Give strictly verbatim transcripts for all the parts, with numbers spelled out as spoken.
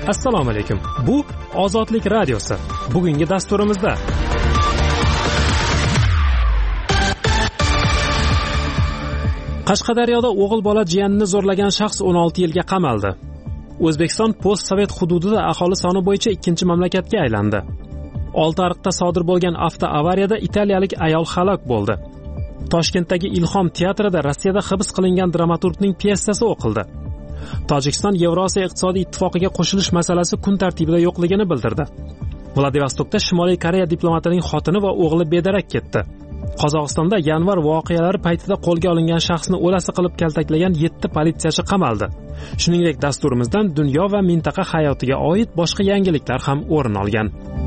Assalomu alaykum. Bu Ozodlik radiosi. Bugungi dasturimizda Qashqadaryoda o'g'il bola jiyanini zo'rlagan shaxs o'n olti yilga qamaldi. O'zbekiston post-sovet hududida aholi soni bo'yicha ikkinchi mamlakatga aylandi. Oltiariqda sodir bo'lgan avtoavariyada italiyalik ayol halok bo'ldi. Toshkentdagi Ilhom teatrida Rossiyada hibs qilingan dramaturgning pyesasi o'qildi. Tojikiston Yevrosiyo iqtisodiy ittifoqiga qo'shilish masalasi kun tartibida yo'qligini bildirdi. Vladivostokda Shimoliy Koreya diplomatining xotini va o'g'li bedarak ketdi. Qozog'istonda yanvar voqealari paytida qo'lga olingan shaxsni o'lasi qilib kaltaklagan yetti politsiyachi qamaldi. Shuningdek, dasturimizdan dunyo va mintaqa hayotiga oid boshqa yangiliklar ham o'rin olgan.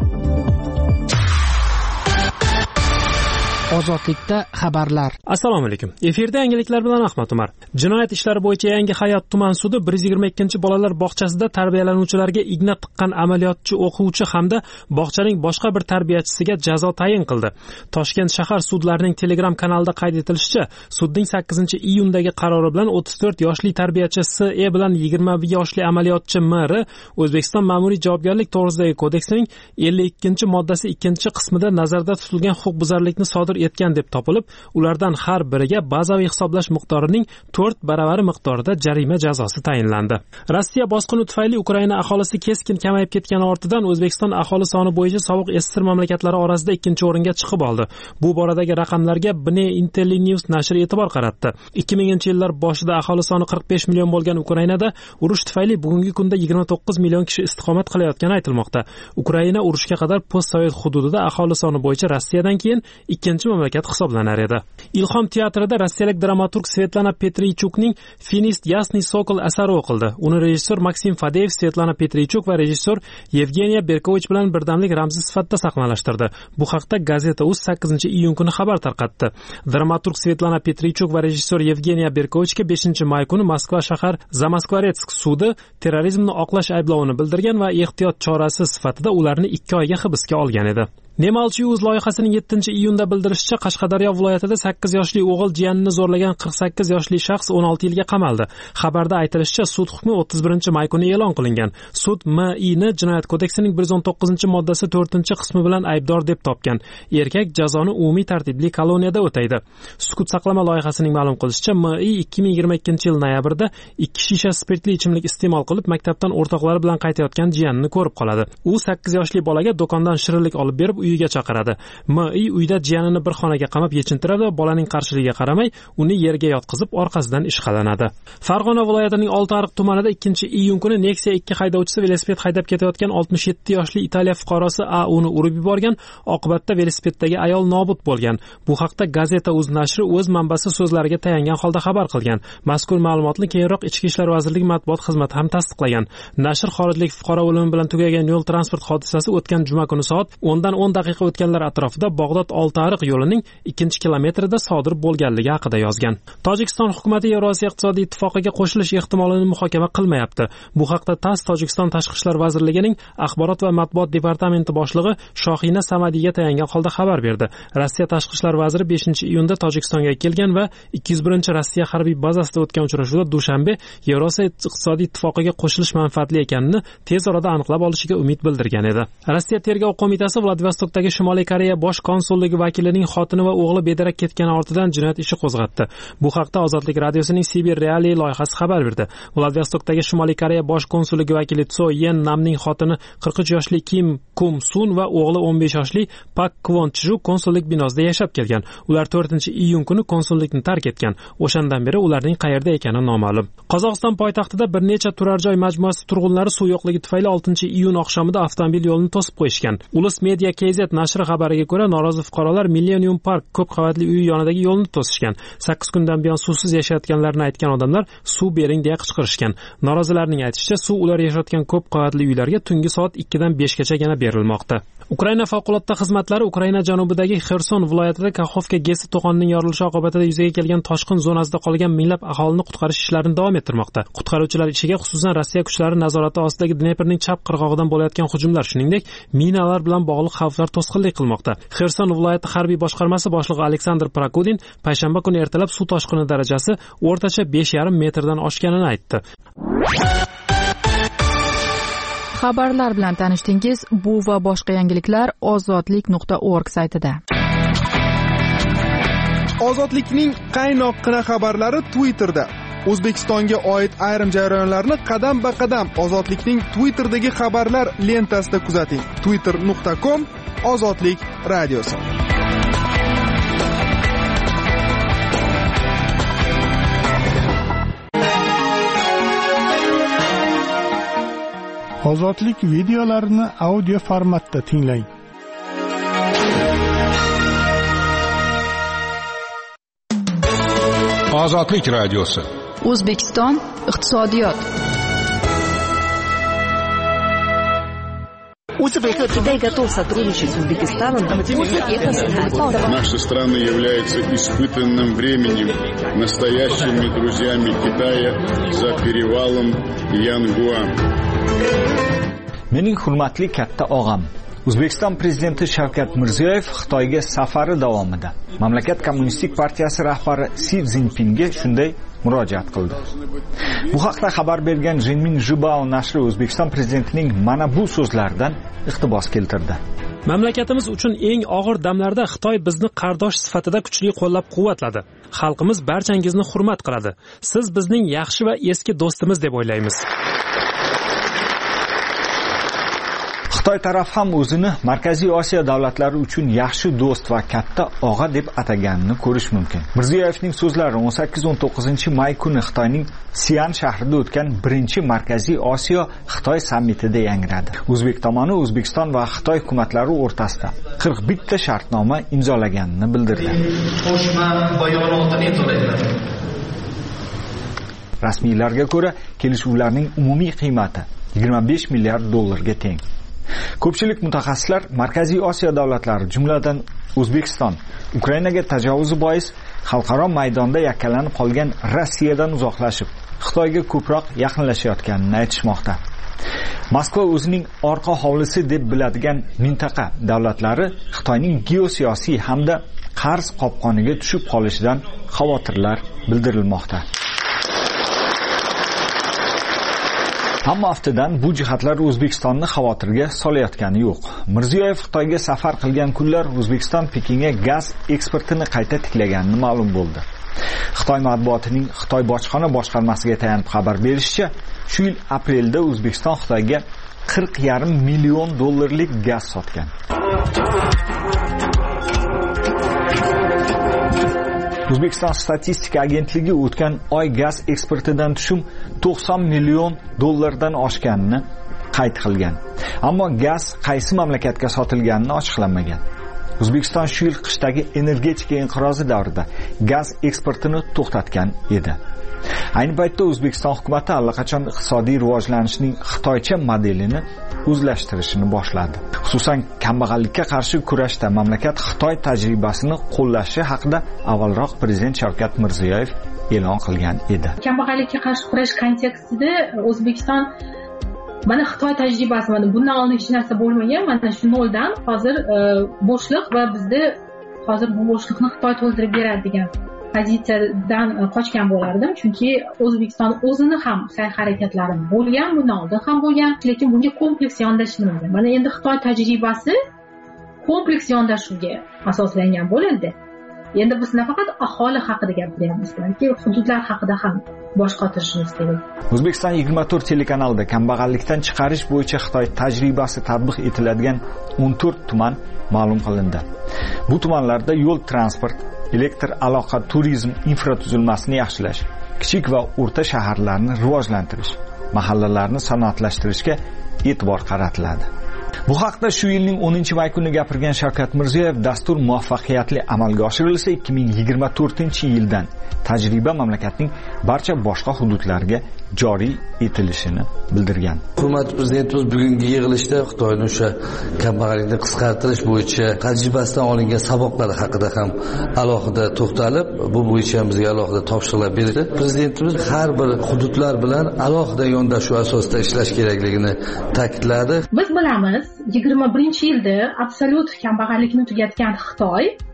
Ozodlikda xabarlar. Assalomu alaykum. Efirda yangiliklar bilan Ahmad Umar. Jinoyat ishlari bo'yicha Yangi hayot tuman sudi bir yuz yigirma ikkinchi bolalar bog'chasida tarbiyalanuvchilarga igna tiqqan amaliyotchi o'quvchi hamda bog'chaning boshqa bir tarbiyachisiga jazo tayin qildi. Toshkent shahar sudlarining Telegram kanalida qayd etilishicha, sudning sakkizinchi iyundagi qarori bilan o'ttiz to'rt yoshli tarbiyachi S E bilan yigirma bir yoshli amaliyotchi M R O'zbekiston ma'muriy javobgarlik to'g'risidagi kodeksining ellik ikkinchi moddasi ikkinchi qismida nazarda tutilgan huquqbuzarlikni sodir etgan deb topilib, ulardan har biriga bazaviy hisoblash miqdorining to'rt baravari miqdorida jarima jazosi tayinlandi. Rossiya bosqini tufayli Ukraina aholisi keskin kamayib ketgani ortidan O'zbekiston aholi soni bo'yicha sovuq esir mamlakatlari orasida ikkinchi o'ringa chiqib oldi. Bu boradagi raqamlarga B N Intellinews nashri e'tibor qaratdi. ikki minginchi yillar boshida aholi soni qirq besh million bo'lgan Ukrainada urush tufayli bugungi kunda yigirma to'qqiz million kishi istiqomat qilayotgani aytilmoqda. Ukraina urushga qadar post-sovet hududida aholi soni bo'yicha Rossiyadan keyin ikkinchi mamlakat hisoblanar edi. Ilhom teatrida rossiyalik dramaturg Svetlana Petrichukning Finist Yasniy Sokol asari o'qildi. Uni rejissyor Maksim Fadeyev Svetlana Petrichuk va rejissyor Yevgeniya Berkovich bilan birdamlik ramzi sifatida sahналashtirdi. Bu haqda Gazeta.uz sakkizinchi iyun kuni xabar tarqatdi. Dramaturg Svetlana Petrichuk va rejissyor Yevgeniya Berkovichga beshinchi may kuni Moskva shahar Zamoskvoretsk sudi terrorizmni oqlash ayblovini bildirgan va ehtiyot chorasi sifatida ularni ikki oyga hibsga olgan edi. Nemalchi.uz loyihasining yettinchi iyunda bildirishicha, Qashqadaryo viloyatida sakkiz yoshli o'g'il jiyanini zo'rlagan qirq sakkiz yoshli shaxs o'n olti yilga qamaldi. Xabarda aytilishicha, sud hukmi o'ttiz birinchi may kuni e'lon qilingan. Sud M I ni Jinoyat kodeksining bir yuz o'n to'qqizinchi moddasi to'rtinchi qismi bilan aybdor deb topgan. Erkak jazoni umumiy tartibli koloniyada o'taydi. Sukut saqlama loyihasining ma'lum qilishicha, M I ikki ming yigirma ikkinchi yil noyabrda ikki shisha spirtli ichimlik iste'mol qilib, maktabdan o'rtoqlari bilan qaytayotgan jiyanini ko'rib qoladi. U sakkiz yoshli bolaga do'kondan shirinlik olib berib, uyiga chaqiradi. M I uyda jiyanini bir xonaga qamab yechintiradi va bolaning qarshiligiga qaramay uni yerga yotqizib orqasidan ishqalanadi. Farg'ona viloyatining Oltiariq tumanida ikkinchi iyun kuni Nexia ikki haydovchisi velosiped haydab ketayotgan oltmish yetti yoshli Italiya fuqarosi A uni urib yuborgan, oqibatda velosipeddagi ayol nobud bo'lgan. Bu haqda Gazeta.uz nashri o'z manbasi so'zlariga tayangan holda xabar qilgan. Mazkur ma'lumotni keyinroq Ichki ishlar vazirligi matbuot xizmati ham tasdiqlagan. Nashr xorijlik fuqaro o'limi bilan tugagan yo'l transport hodisasi o'tgan juma kuni soat o'ndan o'n daqiqa o'tganlar atrofida Bag'dod Oltiariq yo'lining ikkinchi kilometrida sodir bo'lganligi haqida yozgan. Tojikiston hukumatı Yevrosiyo iqtisodiy ittifoqiga qo'shilish ehtimolini muhokama qilmayapti. Bu haqda TASS Tojikiston tashqi ishlar vazirligining axborot va matbuot departamenti boshlig'i Shohina Samadiyga tayangan holda xabar berdi. Rossiya tashqi ishlar vaziri beshinchi iyunda Tojikistonga kelgan va ikki yuz birinchi Rossiya harbiy bazasida o'tgan uchrashuvda Dushanbe Yevrosiyo iqtisodiy ittifoqiga qo'shilish manfaatli ekanini tez orada aniqlab olishiga umid bildirgan edi. Rossiya tergov qo'mitasi Vladivostokdagi Shimoliy Koreya bosh konsulligi vakilining xotini va o'g'li bedarak ketgani ortidan jinoyat ishi qo'zg'atdi. Bu haqda Ozodlik radiosining Sibir Realiy loyihasi xabar berdi. Vladivostokdagi Shimoliy Koreya bosh konsulligi vakili Tso Yen Namning xotini qirq uch yoshli Kim Kum Sun va o'g'li o'n besh yoshli Pak Kwon Chju konsullik binosida yashab kelgan. Ular to'rtinchi iyun kuni konsullikni tark etgan. O'shandan beri ularning qayerda ekani noma'lum. Qozog'iston poytaxtida bir necha turar joy majmuasi turg'unlari suv yo'qligi tufayli oltinchi iyun oqshomida avtomobil yo'lini to'sib qo'yishgan. Ulus Media K Z nashri xabariga ko'ra, norozi fuqarolar Millennium Park ko'p qavatli uyi yonidagi yo'lni to'sishgan. sakkiz kundan buyon suvsiz yashayotganlarini aytgan odamlar suv bering deya qichqirishgan. Norozilarning aytishicha, suv ular yashayotgan ko'p qavatli uylarga tungi soat ikkidan beshgachagina berilmoqda. Ukraina favqulodda xizmatlari Ukraina janubidagi Xerson viloyatida Kakhovka GESi to'g'onining yorilishi oqibatida yuzaga kelgan toshqin zonasida qolgan minglab aholini qutqarish ishlarini davom ettirmoqda. Qutqaruvchilar ishiga xususan Rossiya kuchlari nazorati ostidagi Dneprning chap qirg'og'idan bo'layotgan hujumlar, shuningdek, minalar bilan bog'liq xavflar to'sqinlik qilmoqda. Xerson viloyati harbiy boshqarmasi boshlig'i Aleksandr Prakudin payshanba kuni ertalab suv toshqini darajasi o'rtacha besh yarim metrdan oshganini aytdi. Xabarlar bilan tanishdingiz. Bu va boshqa yangiliklar ozodlik nuqta org saytida. Ozodlikning qaynoqqina xabarlari Twitterda. O'zbekistonga oid ayrim jarayonlarni qadam-ba-qadam Ozodlikning Twitterdagi xabarlar lentasida kuzating. twitter nuqta com Ozodlik radiosi. Ozodlik videolarini audio formatda tinglang. Ozodlik radiosi. O'zbekiston iqtisodiyot. Узбекия готов сотрудничать с Узбекистаном. Наши страны являются испытанным временем, настоящими друзьями Китая за перевалом Янгуан. Mening hurmatli katta og'am, O'zbekiston prezidenti Shavkat Mirziyoyev Xitoyga safari davomida mamlakat kommunistik partiyasi rahbari Si Szinpinga shunday murojaat qildi. Bu haqda xabar bergan Jinmin Zhibao nashri O'zbekiston prezidentining mana bu so'zlaridan iqtibos keltirdi. Mamlakatimiz uchun eng og'ir damlarda Xitoy bizni qardosh sifatida kuchli qo'llab-quvvatladi. Xalqimiz barchangizni hurmat qiladi. Siz bizning yaxshi va eski do'stimiz deb o'ylaymiz. Xitoy taraf ham o'zini Markaziy Osiyo davlatlari uchun yaxshi do'st va katta og'a deb ataganini ko'rish mumkin. Mirziyoyevning so'zlari o'n sakkiz o'n to'qqizinchi may kuni Xitoyning Sian shahrida o'tgan birinchi Markaziy Osiyo Xitoy sammitida yangradi. O'zbek tomoni O'zbekiston va Xitoy hukumatlari o'rtasida qirq bitta shartnoma imzolaganini bildirdi. Qo'shma bayonotini imzoladilar. Rasmiylarga ko'ra, kelishuvlarning umumiy qiymati yigirma besh milliard dollarga teng. Ko'pchilik mutaxassislar Markaziy Osiyo davlatlari, jumladan O'zbekiston, Ukrainaga tajovuzi bois xalqaro maydonda yakkalanib qolgan Rossiyadan uzoqlashib, Xitoyga ko'proq yaqinlashayotganini aytishmoqda. Moskva o'zining orqa hovlisi deb biladigan mintaqa davlatlari Xitoyning geosiyosiy hamda qarz qopqoniga tushib qolishidan xavotirlar bildirilmoqda. Hamma aftidan bu jihatlar O'zbekistonni xavotirga solayotgani yo'q. Mirziyoyev Xitoyga safar qilgan kunlar O'zbekiston Pekinga gaz eksportini qayta tiklaganini ma'lum bo'ldi. Xitoy matbuotining Xitoy bojxona boshqarmasiga tayanib xabar berishicha, shu yil aprelda O'zbekiston Xitoyga qirq yarim million dollarlik gaz sotgan. O'zbekiston statistika agentligi o'tgan oy gaz eksportidan tushum to'qson million dollardan oshganini qayd qilgan. Ammo gaz qaysi mamlakatga sotilganini ochiqlamagan. O'zbekiston shu yil qishdagi energetika inqirozi davrida gaz eksportini to'xtatgan edi. Ayni paytda O'zbekiston hukumatı allaqachon iqtisodiy rivojlanishning Xitoycha modelini o'zlashtirishni boshladi. Xususan, kambag'allikka qarshi kurashda mamlakat Xitoy tajribasini qo'llashi haqida avvalroq prezident Shavkat Mirziyoyev e'lon qilgan edi. Kambag'allikka qarshi kurash kontekstida O'zbekiston mana Xitoy tajribasi, mana bundan oldin hech narsa bo'lmagan, mana shu noldan hozir bo'shliq va bizda hozir bu bo'shliqni Xitoy to'ldirib beradi degan pozitsiyadan qochgan bo'lardim, chunki O'zbekiston o'zini ham sa'y-harakatlari bo'lgan, bundan oldin ham bo'lgan, lekin bunga kompleks yondashilmagan. Mana endi Xitoy tajribasi kompleks yondashuvga asoslangan bo'ladi. Endi biz nafaqat aholi haqida gapiryapmiz, balki hududlar haqida ham bosh qotirishimiz kerak. O'zbekiston yigirma to'rt telekanalida kambag'allikdan chiqarish bo'yicha Xitoy tajribasi tatbiq etiladigan o'n to'rt tuman ma'lum qilindi. Bu tumanlarda yo'l transport, elektr aloqa, turizm infratuzilmasini yaxshilash, kichik va o'rta shaharlarni rivojlantirish, mahallalarni sanoatlashtirishga e'tibor qaratiladi. Bu haqda shu yilning o'ninchi may kuni gapirgan Shavkat Mirziyoyev, dastur muvaffaqiyatli amalga oshirilsa ikki ming yigirma to'rtinchi yildan tajriba mamlakatning barcha boshqa hududlariga joriy etilishini bildirgan. Hurmatli prezidentimiz bugungi yig'ilishda Xitoyning o'sha kambag'allikni qisqartirish bo'yicha tajribasidan olingan saboqlari haqida ham alohida to'xtalib, bu bo'yicha bizga alohida topshiriqlar berdi. Prezidentimiz har bir hududlar bilan alohida yondashuv asosida ishlash kerakligini ta'kidladi. Biz bilamiz, yigirma birinchi yilda absolyut kambag'allikni tugatgan Xitoy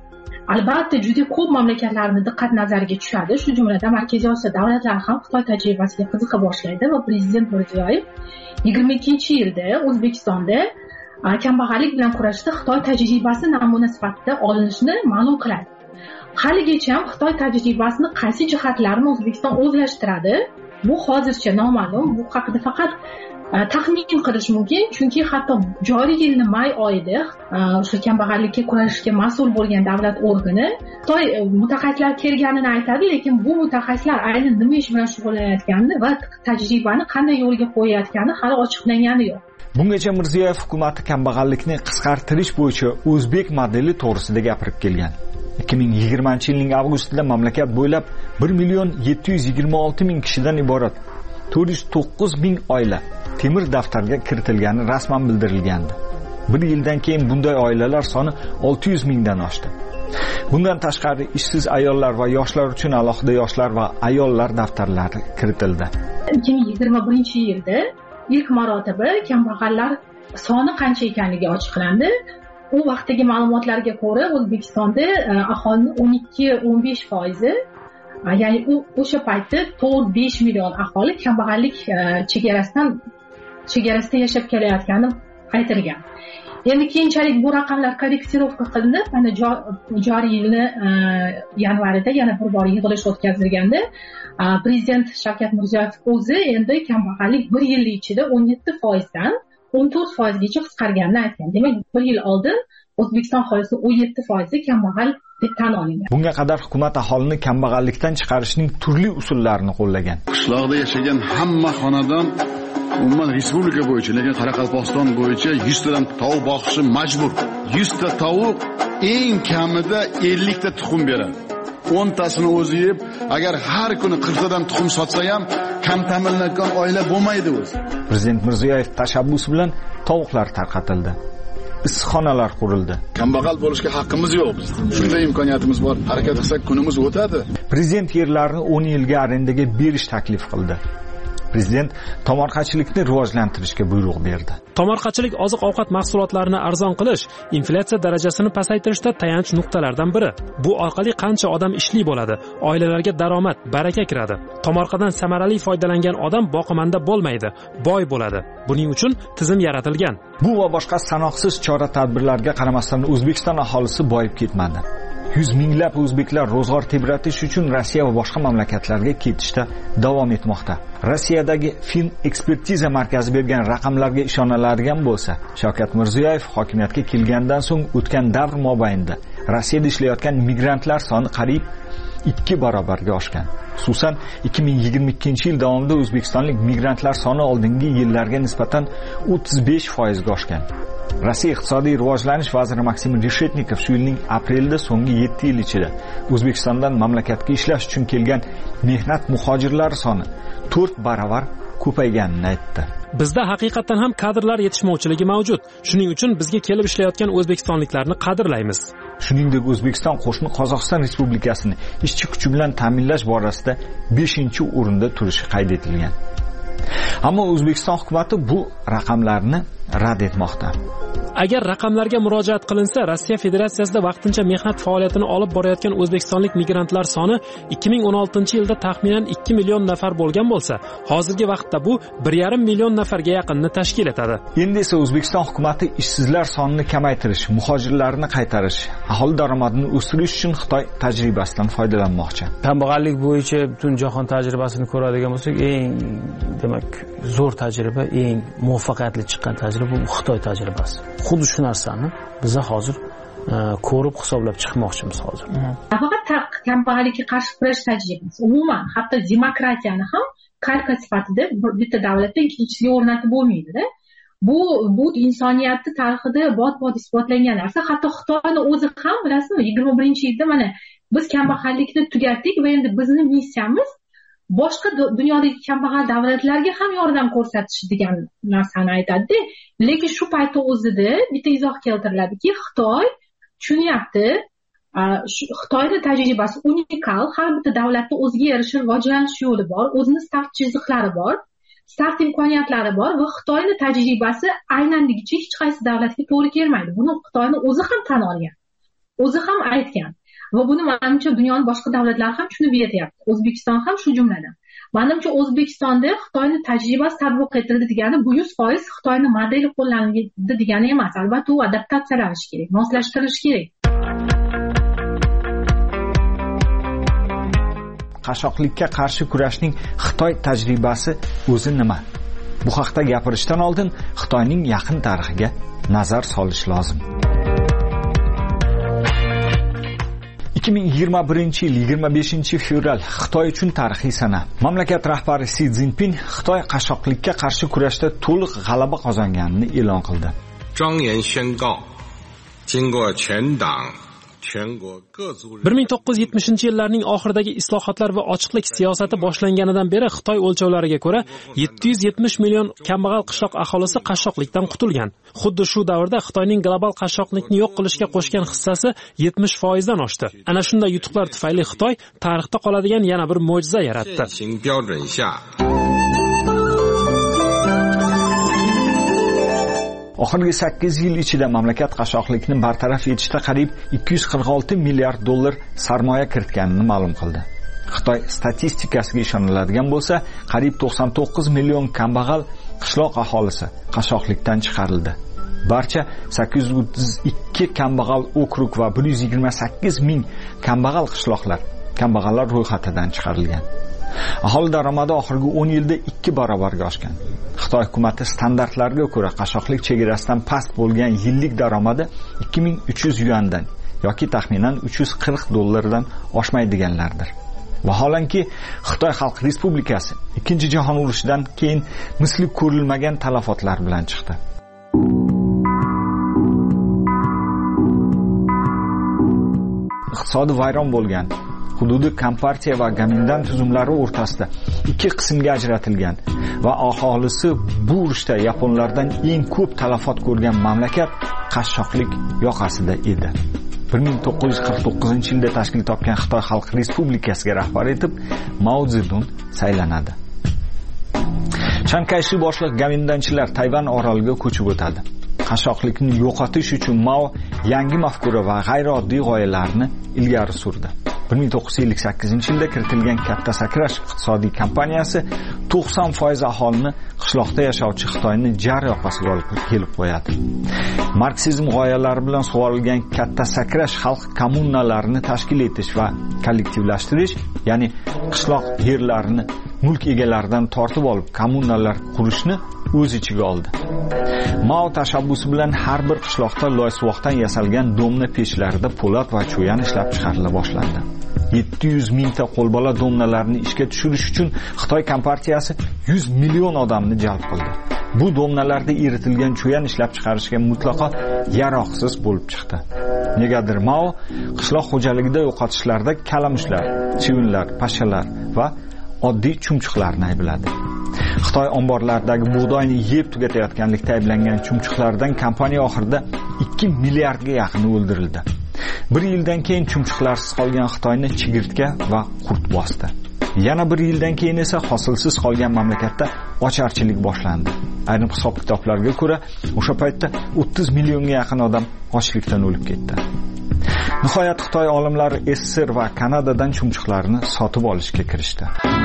albatta juda ko'p mamlakatlarni diqqat nazariga tushadi, shu jumladan Markaziy Osiyo davlatlari ham Xitoy tajribasiga qiziqa boshlaydi va prezident Mirziyoyev yigirma ikkinchi yilda O'zbekistonda kambag'allik bilan kurashishda Xitoy tajribasi namuna sifatida olinishini ma'lum qiladi. Haligacha ham Xitoy tajribasini qaysi jihatlarini O'zbekiston o'zlashtiradi, bu hozircha noma'lum. Bu haqida faqat taxmin qilish mumkin, chunki hatto joriy yilning may oyida o'sha kambag'allikka kurashishga mas'ul bo'lgan davlat organi Xitoy mutaxassislari kelganini aytadi, lekin bu mutaxassislar aynan nima ish bilan shug'ullanayotganini va tajribani qanday yo'lga qo'yayotgani hali ochiqlangani yo'q. Bungacha Mirziyoyev hukumati kambag'allikni qisqartirish bo'yicha o'zbek modeli to'g'risida gapirib kelgan. ikki ming yigirmanchi yilning avgustida mamlakat bo'ylab bir million yetti yuz yigirma olti ming kishidan iborat to'rt yuz to'qqiz ming oila temir daftarga kiritilgani rasman bildirilgandi. Bir yildan keyin bunday oilalar soni olti yuz mingdan oshdi. Bundan tashqari ishsiz ayollar va yoshlar uchun alohida yoshlar va ayollar daftarlari kiritildi. ikki ming yigirma birinchi yilda ilk marotaba kambag'allar soni qancha ekanligi ochiqlandi. U vaqtdagi ma'lumotlarga ko'ra O'zbekistonda aholining o'n ikki o'n besh foizi, ya'ni u o'sha paytda to'rt besh million aholi kambag'allik chegarasidan chegarasida yashab kelayotgani aytilgan. Endi keyinchalik bu raqamlar korreksirovka qilinib, mana joriy yilni yanvarida yana bir bor yig'ilish o'tkazilganda prezident Shavkat Mirziyoyev o'zi endi kambag'allik bir yil ichida o'n yetti foizdan o'n to'rt foizgacha qisqarganini aytgan. Demak, bir yil oldin O'zbekiston aholisi o'n yetti foizi kambag'al deb tan olingan. Bunga qadar hukumat aholini kambag'allikdan chiqarishning turli usullarini qo'llagan. Qishloqda yashagan hamma xonadon umuman respublika bo'yicha, lekin Qoraqalpog'iston bo'yicha yuz tadan tovuq boqishi majbur. yuz ta tovuq eng kamida ellik ta tuxum beradi. o'n tasini o'zi yeb, agar har kuni qirq tadan tuxum sotsa ham kam ta'minlangan oila bo'lmaydi o'zi. Prezident Mirziyoyev tashabbusi bilan tovuqlar tarqatildi. Issiqxonalar qurildi. Kambag'al bo'lishga haqqimiz yo'q biz. Shunday imkoniyatimiz bor. Harakat qilsak kunimiz o'tadi. Prezident yerlarni o'n yilga arendaga berish taklif qildi. Prezident tomorqachilikni rivojlantirishga buyruq berdi. Tomorqachilik oziq-ovqat mahsulotlarini arzon qilish inflyatsiya darajasini pasaytirishda tayanch nuqtalardan biri. Bu orqali qancha odam ishli bo'ladi, oilalarga daromad, baraka kiradi. Tomorqadan samarali foydalangan odam boqimanda bo'lmaydi, boy bo'ladi. Buning uchun tizim yaratilgan. Bu va boshqa sanoqsiz chora-tadbirlarga qaramasdan O'zbekiston aholisi boyib ketmadi. Yuz minglab o'zbeklar ro'zg'or tebratish uchun Rossiya va boshqa mamlakatlarga ketishda davom etmoqda. Rossiyadagi Fin ekspertiza markazi bergan raqamlarga ishoniladigan bo'lsa, Shavkat Mirziyoyev hokimiyatga kelgandan so'ng o'tgan davr mobaynida Rossiyada ishlayotgan migrantlar soni qariyb ikki barobarga oshgan. Xususan, ikki ming yigirma ikkinchi yil davomida o'zbekistonlik migrantlar soni oldingi yillarga nisbatan o'ttiz besh foizga oshgan. Rossiya iqtisodiy rivojlanish vaziri Maksim Reshetnikov shu yilning aprelida so'nggi yetti yil ichida O'zbekistondan mamlakatga ishlash uchun kelgan mehnat muhojirlari soni to'rt baravar ko'payganini aytdi. Bizda haqiqatan ham kadrlar yetishmovchiligi mavjud. Shuning uchun bizga kelib ishlayotgan o'zbekistonliklarni qadrlaymiz. Shuningdek, O'zbekiston qo'shni Qozog'iston Respublikasini ishchi kuchi bilan ta'minlash borasida beshinchi o'rinda turishi qayd etilgan. Ammo O'zbekiston hukumatı bu raqamlarni rad etmoqda. Agar raqamlarga murojaat qilinsa, Rossiya Federatsiyasida vaqtincha mehnat faoliyatini olib borayotgan o'zbekistonlik migrantlar soni ikki ming o'n oltinchi yilda taxminan ikki million nafar bo'lgan bo'lsa, hozirgi vaqtda bu bir yarim million nafarga yaqinni tashkil etadi. Endi esa O'zbekiston hukumatı ishsizlar sonini kamaytirish, muhojirlarni qaytarish, aholi daromadini o'stirish uchun Xitoy tajribasidan foydalanmoqchi. Kambag'allik bo'yicha butun jahon tajribasini ko'radigan bo'lsak, eng demak zo'r tajriba, eng muvaffaqiyatli chiqqan tajriba bu Xitoy tajribasi. Xuddi shu narsani biz hozir ko'rib hisoblab chiqmoqchimiz hozir. Faqat kambag'allikka qarshi kurash tajribasi, umuman hatto demokratiyani ham kalka sifatida bitta davlatdan ikkinchisiga o'rnatib bo'lmaydi-da. Bu bu insoniyatning tarixida bot-bot isbotlangan narsa. Hatto Xitoyning o'zi ham bilasizmi, yigirma birinchi yilda mana biz kambag'allikni tugatdik va endi bizning missiyamiz boshqa dunyodagi kambag'al davlatlarga ham yordam ko'rsatish degan narsani aytadi. Lekin shu paytda o'zida bitta izoh keltiriladiki, Xitoy tushunyapti, Xitoyning tajribasi unikal, har bitta davlatda o'ziga yarasha rivojlanish yo'li bor, o'zining start chiziqlari bor, start imkoniyatlari bor va Xitoyning tajribasi aynanligicha hech qaysi davlatga to'g'ri kelmaydi. Buni Xitoyning o'zi ham tan olgan, o'zi ham aytgan. va buni manimcha dunyoning boshqa davlatlari ham tushunib yetyapti, O'zbekiston ham shu jumladan. Manimcha O'zbekistonda Xitoyning tajribasi tatbiq etildi degani bu yuz foiz Xitoyning modeli qo'llanildi degani emas. Albatta u adaptatsiyalanishi kerak, moslashtirilishi kerak. Qashshoqlikka qarshi kurashning Xitoy tajribasi o'zi nima? Bu haqda gapirishdan oldin Xitoyning yaqin tarixiga nazar solish lozim. ikki ming yigirma birinchi yil yigirma beshinchi fevral Xitoy uchun tarixiy sana. Mamlakat rahbari Si Szinpin Xitoy qashshoqlikka qarshi kurashda to'liq g'alaba qozonganini e'lon qildi. 庄严宣告，经过全党 bir ming to'qqiz yuz yetmishinchi yillarning oxiridagi islohotlar va ochiqlik siyosati boshlanganidan beri Xitoy o'lchovlariga ko'ra yetti yuz yetmish million kambag'al qishloq aholisi qashshoqlikdan qutulgan. Xuddi shu davrda Xitoyning global qashshoqlikni yo'q qilishga qo'shgan hissasi yetmish foizdan oshdi. Ana shunday yutuqlar tufayli Xitoy tarixda qoladigan yana bir mo'jiza yaratdi. Oxirgi sakkiz yil ichida mamlakat qashshoqlikni bartaraf etishda qariyb ikki yuz qirq olti milliard dollar sarmoya kiritganini ma'lum qildi. Xitoy statistikasiga ishoniladigan bo'lsa, qariyb to'qson to'qqiz million kambag'al qishloq aholisi qashshoqlikdan chiqarildi. Barcha sakkiz yuz o'ttiz ikki kambag'al okrug va bir yuz yigirma sakkiz ming kambag'al qishloqlar kambag'allar ro'yxatidan chiqarilgan. Aholi daromadi oxirgi o'n yilda ikki barobarga oshgan. Xitoy hukumati standartlarga ko'ra qashshoqlik chegarasidan past bo'lgan yillik daromadi ikki ming uch yuz yuandan yoki taxminan uch yuz qirq dollardan oshmaydiganlardir. Vaholanki Xitoy Xalq Respublikasi Ikkinchi jahon urushidan keyin misli ko'rilmagan talafotlar bilan chiqdi. Iqtisodi vayron bo'lgan, hududi kompartiya va Gomindan tuzumlari o'rtasida ikki qismga ajratilgan va aholisi bu urushda yaponlardan eng ko'p talafot ko'rgan mamlakat qashshoqlik yoqasida edi. bir ming to'qqiz yuz qirq to'qqizinchi yilda tashkil topgan Xitoy Xalq Respublikasiga rahbar etib Mao Zedong saylanadi. Chiang Kai-shek boshliq Gomindanchilar Tayvan oroliga ko'chib o'tadi. Qashshoqlikni yo'qotish uchun Mao yangi mafkura va g'ayrioddiy g'oyalarni ilgari surdi. bir ming to'qqiz yuz ellik sakkizinchi yilda kiritilgan katta sakrash iqtisodiy kampaniyasi to'qson foiz aholini qishloqda yashovchi Xitoyni jar yoqasiga olib kelib qo'yadi. Marksizm g'oyalari bilan sug'orilgan katta sakrash xalq kommunalarini tashkil etish va kollektivlashtirish, ya'ni qishloq yerlarini mulk egalaridan tortib olib kommunalar qurishni o'z ichiga oldi. Mao tashabbusi bilan har bir qishloqda loysuvoqdan yasalgan domna pechlarida po'lat va cho'yan ishlab chiqarila boshlandi. yetti yuz mingta qo'lbola domnalarni ishga tushirish uchun Xitoy kompartiyasi yuz million odamni jalb qildi. Bu domnalarda eritilgan cho'yan ishlab chiqarishga mutlaqo yaroqsiz bo'lib chiqdi. Negadir Mao qishloq xo'jaligida yo'qotishlarda kalamushlar, chivinlar, pashshalar va oddiy chumchuqlarni aybladi. Xitoy omborlaridagi bug'doyni yeb tugatayotganlikda ayblangan chumchuqlardan kompaniya oxirida ikki milliardga yaqini o'ldirildi. Bir yildan keyin chumchuqlarsiz qolgan Xitoyni chigirtka va qurt bosdi. Yana bir yildan keyin esa hosilsiz qolgan mamlakatda ocharchilik boshlandi. Ayrim hisob-kitoblarga ko'ra, o'sha paytda o'ttiz millionga yaqin odam ochlikdan o'lib ketdi. Nihoyat Xitoy olimlari S S R va Kanadadan chumchuqlarni sotib olishga kirishdi.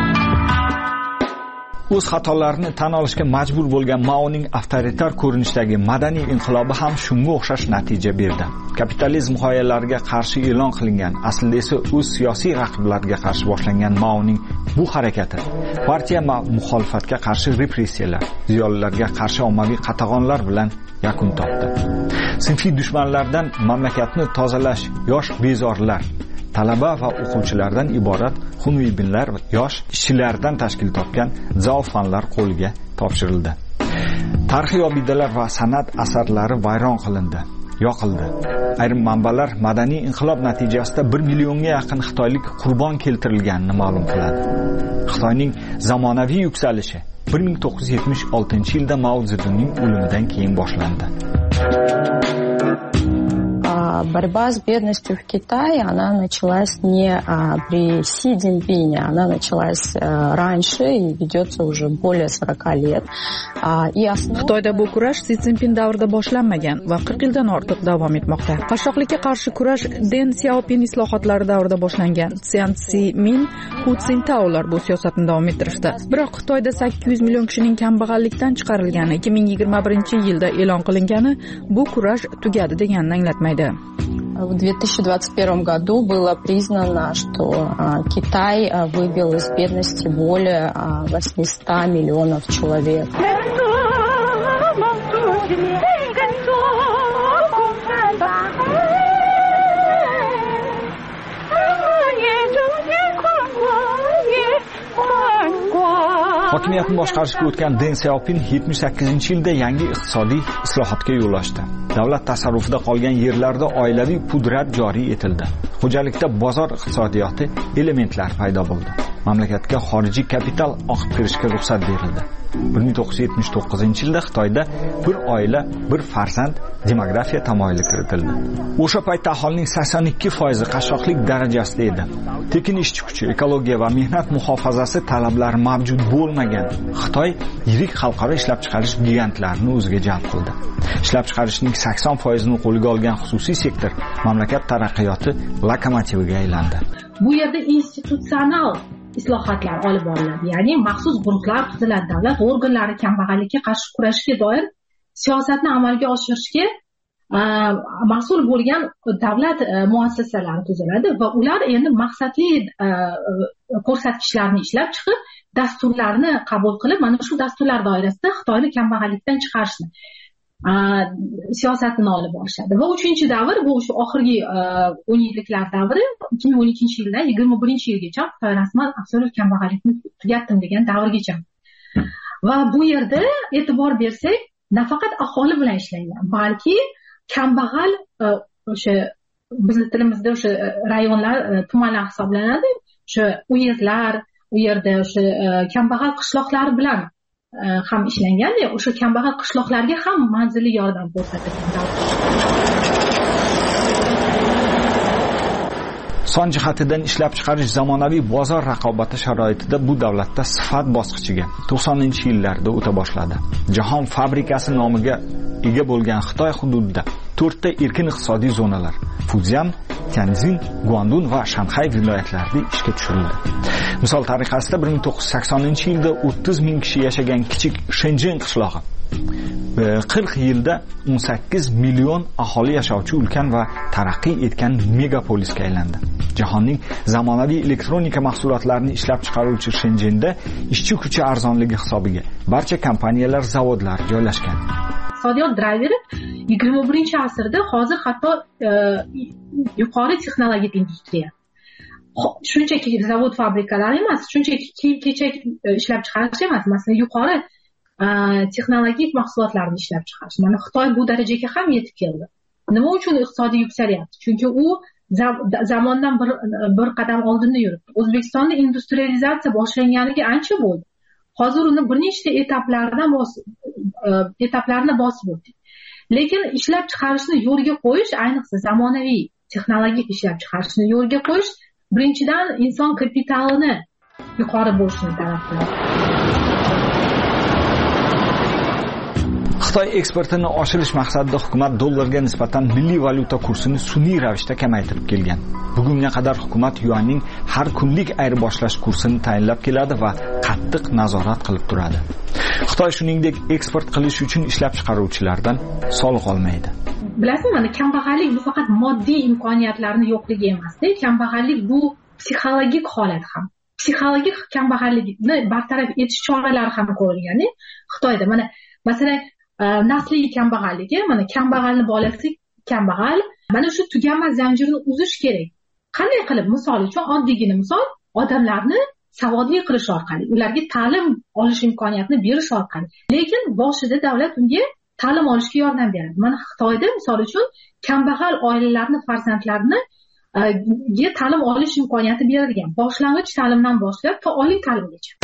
O'z xatolarini tan olishga majbur bo'lgan Maoning avtoritar ko'rinishdagi madaniy inqilobi ham shunga o'xshash natija berdi. Kapitalizm g'oyalariga qarshi e'lon qilingan, aslida esa o'z siyosiy raqiblariga qarshi boshlangan Maoning bu harakati partiya va muxolifatga qarshi repressiyalar, ziyolilarga qarshi ommaviy qatag'onlar bilan yakun topdi. Sinfiy dushmanlardan mamlakatni tozalash yosh bezorlar, talaba va o'quvchilardan iborat xunviybinlar va yosh ishchilardan tashkil topgan zaofanlar qo'liga topshirildi. Tarixiy obidalar va san'at asarlari vayron qilindi, yoqildi. Ayrim manbalar madaniy inqilob natijasida bir millionga yaqin xitoylik qurbon keltirilganini ma'lum qiladi. Xitoyning zamonaviy yuksalishi bir ming to'qqiz yuz yetmish oltinchi yilda Mao Zedongning o'limidan keyin boshlandi. борьба с бедностью в Китае, она началась не при Си Цзиньпине, она началась раньше и ведется уже более сорок лет. И основ... Xitoyda bu kurash Si Szinpin davrida boshlanmagan va qirq yildan ortiq davom etmoqda. Qashshoqlikka qarshi kurash Deng Xiaoping islohotlari davrida boshlangan. Jiang Zemin, Hu Jintao bu siyosatni davom ettirishdi. Biroq Xitoyda sakkiz yuz million kishining kambag'allikdan chiqarilgani ikki ming yigirma birinchi yilda e'lon qilingani bu kurash tugadi deganini anglatmaydi. В две тысячи двадцать первом году было признано, что Китай выбил из бедности более восемьсот миллионов человек. Hokimiyatni boshqarishga o'tgan Deng Xiaoping yetmish sakkizinchi yilda yangi iqtisodiy islohotga yo'l ochdi. Davlat tasarrufida qolgan yerlarda oilaviy pudrat joriy etildi. Xo'jalikda bozor iqtisodiyoti elementlari paydo bo'ldi. Mamlakatga xorijiy kapital oqib kirishga ruxsat berildi. bir ming to'qqiz yuz yetmish to'qqizinchi yilda Xitoyda bir oila, bir farzand demografiya tamoyili kiritildi. O'sha paytda aholining sakson ikki foizi qashshoqlik darajasida edi. Tekin ishchi kuchi, ekologiya va mehnat muhofazasi talablari mavjud bo'lmagan Xitoy yirik xalqaro ishlab chiqarish gigantlarini o'ziga jalb qildi. Ishlab chiqarishning sakson foizini qo'lga olgan xususiy sektor mamlakat taraqqiyoti lokomotiviga aylandi. Bu yerda institutsional islohotlar olib boriladi, ya'ni maxsus guruhlar tuziladi, davlat organlari kambag'allikka qarshi kurashishga doir siyosatni amalga oshirishga mas'ul bo'lgan davlat muassasalari tuziladi va ular endi maqsadli ko'rsatkichlarni ishlab chiqib, dasturlarni qabul qilib, mana shu dasturlar doirasida Xitoyni kambag'allikdan chiqarishni siyosatini olib borishadi. Va uchinchi davr bu o'sha oxirgi o'n yilliklar davri, ikki ming o'n ikkinchi yildan yigirma birinchi yilgacha Xitoy rasman absolyut kambag'allikni tugatdim degan davrgacha. Va bu yerda e'tibor bersak, nafaqat aholi bilan ishlangan, balki kambag'al o'sha bizning tilimizda o'sha rayonlar, tumanlar hisoblanadi. O'sha uyezlar, u yerda o'sha kambag'al qishloqlar bilan ham ishlangan, o'sha kambag'al qishloqlarga ham manzilli yordam ko'rsatilgan. Son jihatidan ishlab chiqarish zamonaviy bozor raqobati sharoitida bu davlatda sifat bosqichiga to'qsoninchi yillarda o'ta boshladi. Jahon fabrikasi nomiga ega bo'lgan Xitoy hududida to'rtta erkin iqtisodiy zonalar Fujian, Tianjin, Guangdong va Shanxay viloyatlarida ishga tushirildi. Misol tariqasida bir ming to'qqiz yuz saksoninchi yilda o'ttiz ming kishi yashagan kichik Shenzhen qishlog'i qirq yilda o'n sakkiz million aholi yashovchi ulkan va taraqqiy etgan megapolisga aylandi. Jahonning zamonaviy elektronika mahsulotlarini ishlab chiqaruvchi Shenzhenda ishchi kuchi arzonligi hisobiga barcha kompaniyalar, zavodlar joylashgan. Iqtisodiyot drayveri yigirma birinchi asrda hozir hatto yuqori texnologik industriya. Shunchaki zavod, fabrikalar emas, shunchaki kiyim-kechak ishlab chiqarish emas, masalan, yuqori texnologik mahsulotlarni ishlab chiqarish. Mana Xitoy bu darajaga ham yetib keldi. Nima uchun iqtisodiy yuksalyapti? Chunki u zamondan bir bir qadam oldinda yuribdi. O'zbekistonda industrializatsiya boshlanganiga ancha bo'ldi. Hozir uni bir nechta etaplardan bosib etaplarni bosib o'tdik. Lekin ishlab chiqarishni yo'lga qo'yish, ayniqsa zamonaviy texnologik ishlab chiqarishni yo'lga qo'yish birinchidan inson kapitalini yuqori bo'lishini talab qiladi. Xitoy eksportini oshirish maqsadida hukumat dollarga nisbatan milliy valyuta kursini sun'iy ravishda kamaytirib kelgan. Bugunga qadar hukumat yuanning har kunlik ayirboshlash kursini tayinlab keladi va qattiq nazorat qilib turadi. Xitoy shuningdek eksport qilish uchun ishlab chiqaruvchilardan soliq olmaydi. Bilasizmi, mana kambag'allik bu faqat moddiy imkoniyatlarning yo'qligi emas-da, kambag'allik bu psixologik holat ham. Psixologik kambag'allikni bartaraf etish choralari ham ko'rilgan. Xitoyda mana masalan nasliy kambag'alligi, mana kambag'alni bolasi kambag'al, mana shu tugama zanjirni uzish kerak. Qanday qilib? Misol uchun oddiygina misol, odamlarni savodli qilish orqali, ularga ta'lim olish imkoniyatini berish orqali. Lekin boshida davlat unga ta'lim olishga yordam beradi. Mana Xitoyda misol uchun kambag'al oilalarning farzandlarini ga ta'lim olish imkoniyati berilgan. Boshlang'ich ta'limdan boshlab to oliy ta'limgacha.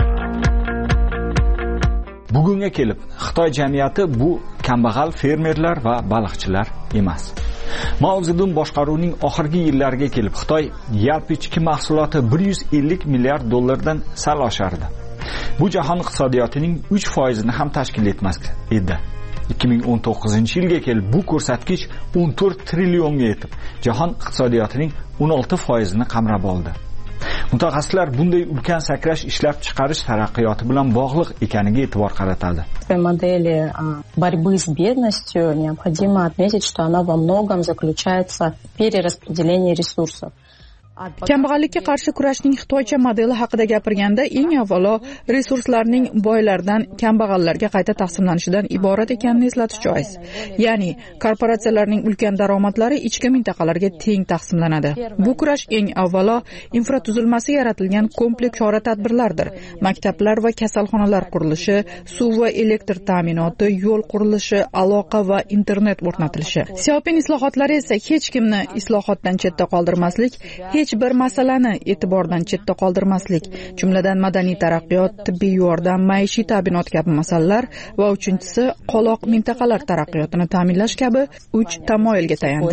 Bugunga kelib Xitoy jamiyati bu kambag'al fermerlar va baliqchilar emas. Mao Zedong boshqaruvining oxirgi yillariga kelib Xitoy yalpi ichki mahsuloti bir yuz ellik milliard dollardan sal oshardi. Bu jahon iqtisodiyotining uch foizini ham tashkil etmas edi. ikki ming o'n to'qqizinchi yilga kelib bu ko'rsatkich o'n to'rt trillionga yetib, jahon iqtisodiyotining o'n olti foizini qamrab oldi. Mutaxassislar bunday ulkan sakrash ishlab chiqarish taraqqiyoti bilan bog'liq ekaniga e'tibor qaratadi. В модели борьбы с бедностью необходимо отметить, что она во многом заключается в перераспределении ресурсов. Kambag'allikka qarshi kurashning xitoycha modeli haqida gapirganda eng avvalo resurslarning boylardan kambag'allarga qayta taqsimlanishidan iborat ekanini eslatish joiz. Ya'ni korporatsiyalarning ulkan daromadlari ichki mintaqalarga teng taqsimlanadi. Bu kurash eng avvalo infratuzilmasi yaratilgan kompleks chora-tadbirlardir. Maktablar va kasalxonalar qurilishi, suv va elektr ta'minoti, yo'l qurilishi, aloqa va internet o'rnatilishi. Xiaopin islohotlari esa hech kimni islohotdan chetda qoldirmaslik, hech bir masalani e'tibordan chetda qoldirmaslik, jumladan madaniy taraqqiyot, tibbiy yordam, maishiy ta'minot kabi masalalar va uchinchisi qoloq mintaqalar taraqqiyotini ta'minlash kabi uch tamoyilga tayandi.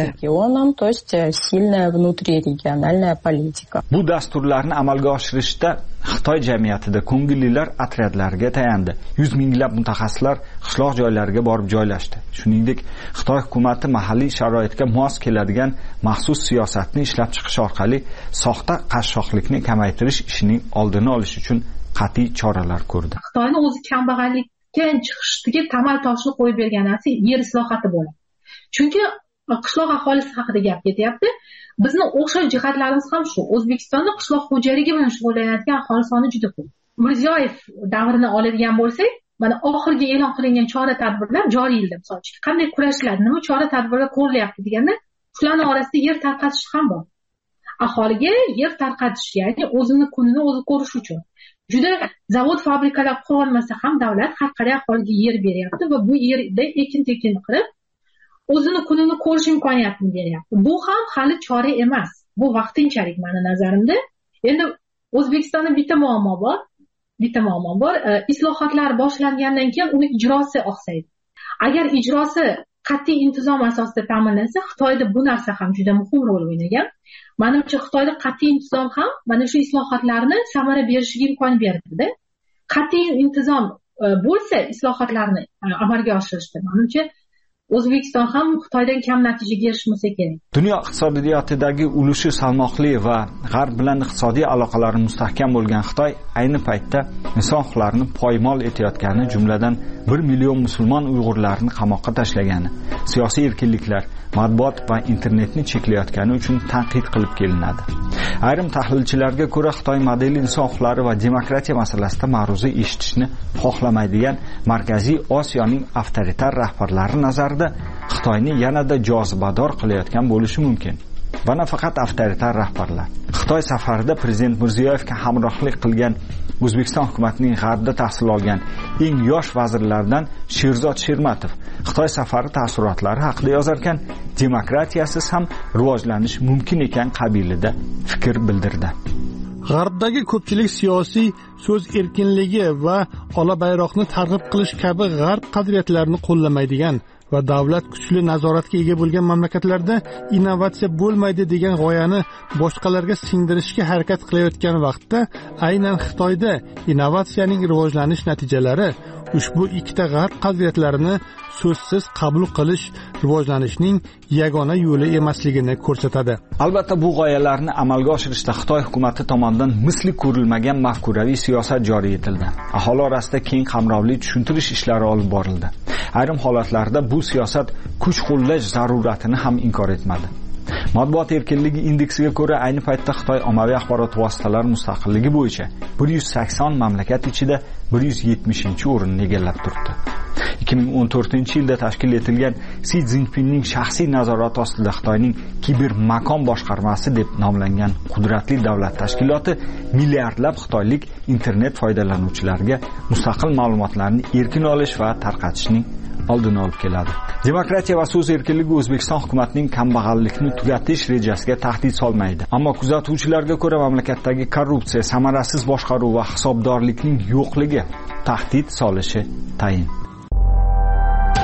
Bu dasturlarni amalga oshirishda Xitoy jamiyatida ko'ngillilar otryadlariga tayandi. yuz minglab mutaxassislar qishloq joylarga borib joylashdi. Shuningdek, Xitoy hukumati mahalliy sharoitga mos keladigan maxsus siyosatni ishlab chiqish orqali soxta qashshoqlikni kamaytirish ishining oldini olish uchun qat'iy choralar ko'rdi. Xitoyning o'zi kambag'allikka chiqishdagi tamal toshini qo'yib bergan narsa yer islohoti bo'ladi. Chunki qishloq aholisi haqida gap ketyapti. Bizni o'xshash jihatlarimiz ham shu. O'zbekistonda qishloq xo'jaligi bilan shug'ullanayotgan aholi soni juda ko'p. Mirziyoyev davrini oladigan bo'lsak, mana oxirgi e'lon qilingan chora-tadbirlar joriy yilda misol uchun qanday kurashiladi, nima chora-tadbirlar ko'rilyapti deganda, shularning orasida yer tarqatish ham bor. Aholiga yer tarqatish, ya'ni o'zini kunini o'zi ko'rish uchun. Juda zavod, fabrikalar qurilmasa ham davlat har qalay aholiga yer beryapti va bu yerda ekin-tekin qilib o'zini kunini ko'rish imkoniyatini beryapti. Bu ham hali chora emas. Bu vaqtinchalik meni nazarimda. Endi O'zbekistonda bitta muammo bor. Bitta muammo bor. E, islohotlar boshlangandan keyin uni ijrosi oqsaydi. Agar ijrosi qat'iy intizom asosida ta'minlansa, Xitoyda bu narsa ham juda muhim rol o'ynagan. Menimcha Xitoyda qat'iy intizom ham mana shu islohotlarni samara berishiga imkon berdi. Qat'iy intizom e, bo'lsa islohotlarni e, amalga oshirishda menimcha O'zbekiston ham Xitoydan kam natijaga erishmasa kerak. Dunyo iqtisodiyotidagi ulushi salmoqli va G'arb bilan iqtisodiy aloqalari mustahkam bo'lgan Xitoy ayni paytda inson huquqlarini poymol etayotgani, jumladan bir million musulmon Uyg'urlarni qamoqqa tashlagani, siyosiy erkinliklar, matbuot va internetni cheklayotgani uchun tanqid qilib kelinadi. Ayrim tahlilchilarga ko'ra, Xitoy modeli inson huquqlari va demokratiya masalasida ma'ruza eshitishni xohlamaydigan Markaziy Osiyoning avtoritar rahbarlari nazarida Xitoyni yanada jozibador qilayotgan bo'lishi mumkin. Va nafaqat avtoritar rahbarlar. Xitoy safarida prezident Mirziyoyevga hamrohlik qilgan O'zbekiston hukumatining G'arbda tahsil olgan eng yosh vazirlardan Sherzod Shermatov Xitoy safari taassurotlari haqida yozarkan, demokratiyasiz ham rivojlanish mumkin ekan qabilida fikr bildirdi. G'arbdagi ko'pchilik siyosiy so'z erkinligi va ola bayroqni targ'ib qilish kabi g'arb qadriyatlarini qo'llamaydigan va davlat kuchli nazoratga ega bo'lgan mamlakatlarda innovatsiya bo'lmaydi degan g'oyani boshqalarga singdirishga harakat qilayotgan vaqtda aynan Xitoyda innovatsiyaning rivojlanish natijalari ushbu ikkita g'arb qadriyatlarini so'zsiz qabul qilish rivojlanishning yagona yo'li emasligini ko'rsatadi. Albatta bu g'oyalarni amalga oshirishda Xitoy hukumati tomonidan misli ko'rilmagan mafkuraviy siyosat joriy etildi. Aholi orasida keng qamrovli tushuntirish ishlari olib borildi. Ayrim holatlarda bu siyosat kuch qo'llash zaruratini ham inkor etmadi. Matbuot erkinligi indeksiga ko'ra ayni paytda Xitoy ommaviy axborot vositalari mustaqilligi bo'yicha bir yuz sakson mamlakat ichida bir yuz yetmishinchi o'rinni egallab turibdi. ikki ming o'n to'rtinchi yilda tashkil etilgan Si Zinpinning shaxsiy nazorati ostida Xitoyning kiber makon boshqarmasi deb nomlangan qudratli davlat tashkiloti milliardlab xitoylik internet foydalanuvchilariga mustaqil ma'lumotlarni erkin olish va tarqatishning oldini olib keladi. Demokratiya va so'z erkinligi O'zbekiston hukumatining kambag'allikni tugatish rejasiga tahdid solmaydi. Ammo kuzatuvchilarga ko'ra mamlakatdagi korrupsiya, samarasiz boshqaruv va hisobdorlikning yo'qligi tahdid solishi tayin.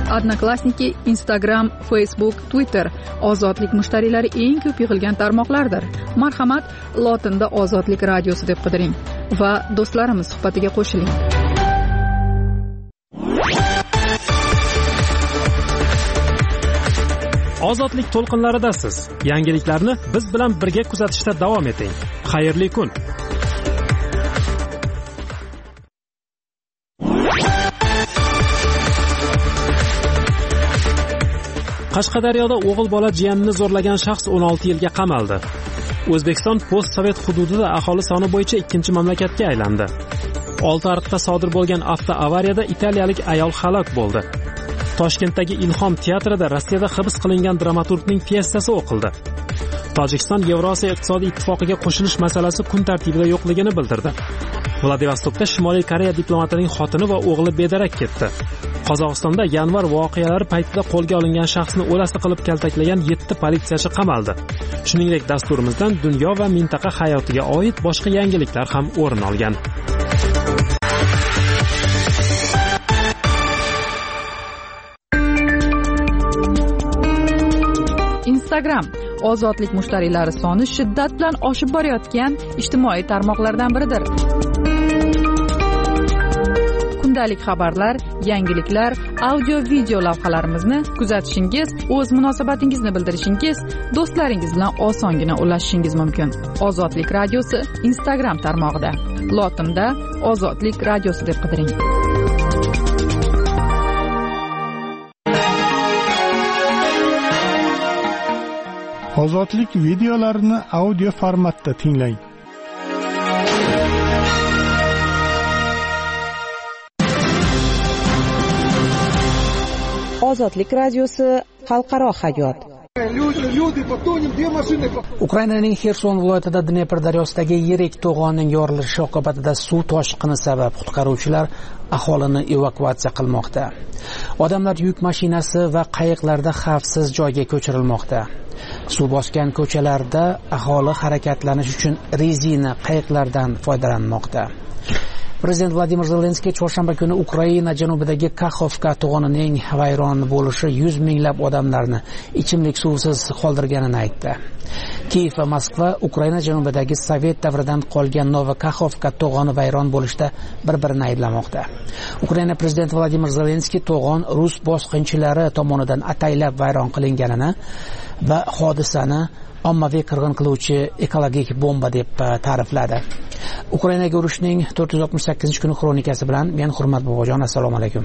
Odnoklassniki, Instagram, Facebook, Twitter ozodlik mushtariylari eng ko'p yig'ilgan tarmoqlardir. Marhamat, lotinda Ozodlik radiosi deb qidiring va do'stlarimiz suhbatiga qo'shiling. Ozodlik to'lqinlaridasiz. Yangiliklarni biz bilan birga kuzatishda davom eting. Xayrli kun. Qashqadaryoda o'g'il bola jiyanini zo'rlagan shaxs o'n olti yilga qamaldi. O'zbekiston post-sovet hududida aholi soni bo'yicha ikkinchi mamlakatga aylandi. Oltiariqda sodir bo'lgan avtoavariyada italiyalik ayol halok bo'ldi. Toshkentdagi Ilhom teatrida Rossiyada hibs qilingan dramaturgning pyesasi o'qildi. Tojikiston Yevrosiyo iqtisodiy ittifoqiga qo'shilish masalasi kun tartibida yo'qligini bildirdi. Vladivostokda Shimoliy Koreya diplomatining xotini va o'g'li bedarak ketdi. Qozog'istonda yanvar voqealari paytida qo'lga olingan shaxsni o'lasi qilib kaltaklagan yetti politsiyachi qamaldi. Shuningdek, dasturimizdan dunyo va mintaqa hayotiga oid boshqa yangiliklar ham o'rin olgan. Instagram ozodlik mushtariylari soni shiddat bilan oshib borayotgan ijtimoiy tarmoqlardan biridir. Kundalik xabarlar, yangiliklar, audio video lavhalarimizni kuzatishingiz, o'z munosabatingizni bildirishingiz, do'stlaringiz bilan osongina ulashishingiz mumkin. Ozodlik radiosi Instagram tarmog'ida. Lotinda Ozodlik radiosi deb qidiring. Ozodlik videolarini audio formatda tinglang. Ozodlik radiosi xalqaro hayot. Ukrainaning Xerson viloyatida Dnepr daryosidagi yirik to'g'onning yorilishi oqibatida suv toshqini sabab qutqaruvchilar aholini evakuatsiya qilmoqda. Odamlar yuk mashinasi va qayiqlarda xavfsiz joyga ko'chirilmoqda. Suv bosgan ko'chalarda aholi harakatlanish uchun rezina qayiqlardan foydalanmoqda. Prezident Vladimir Zelenskiy chorshanba kuni Ukraina janubidagi Kaxovka to'g'onining vayron bo'lishi yuz minglab odamlarni ichimlik suvsiz qoldirganini aytdi. Kiyev va Moskva Ukraina janubidagi Sovet davridan qolgan Novokaxovka to'g'oni vayron bo'lishda bir-birini ayblamoqda. Ukraina prezidenti Vladimir Zelenskiy to'g'on rus bosqinchilari tomonidan ataylab vayron qilinganini va hodisani ommaviy qirg'in qiluvchi ekologik bomba deb ta'rifladi. Ukrainaga urushning to'rt yuz oltmish sakkizinchi kuni xronikasi bilan men Hurmat Bobojon, assalomu alaykum.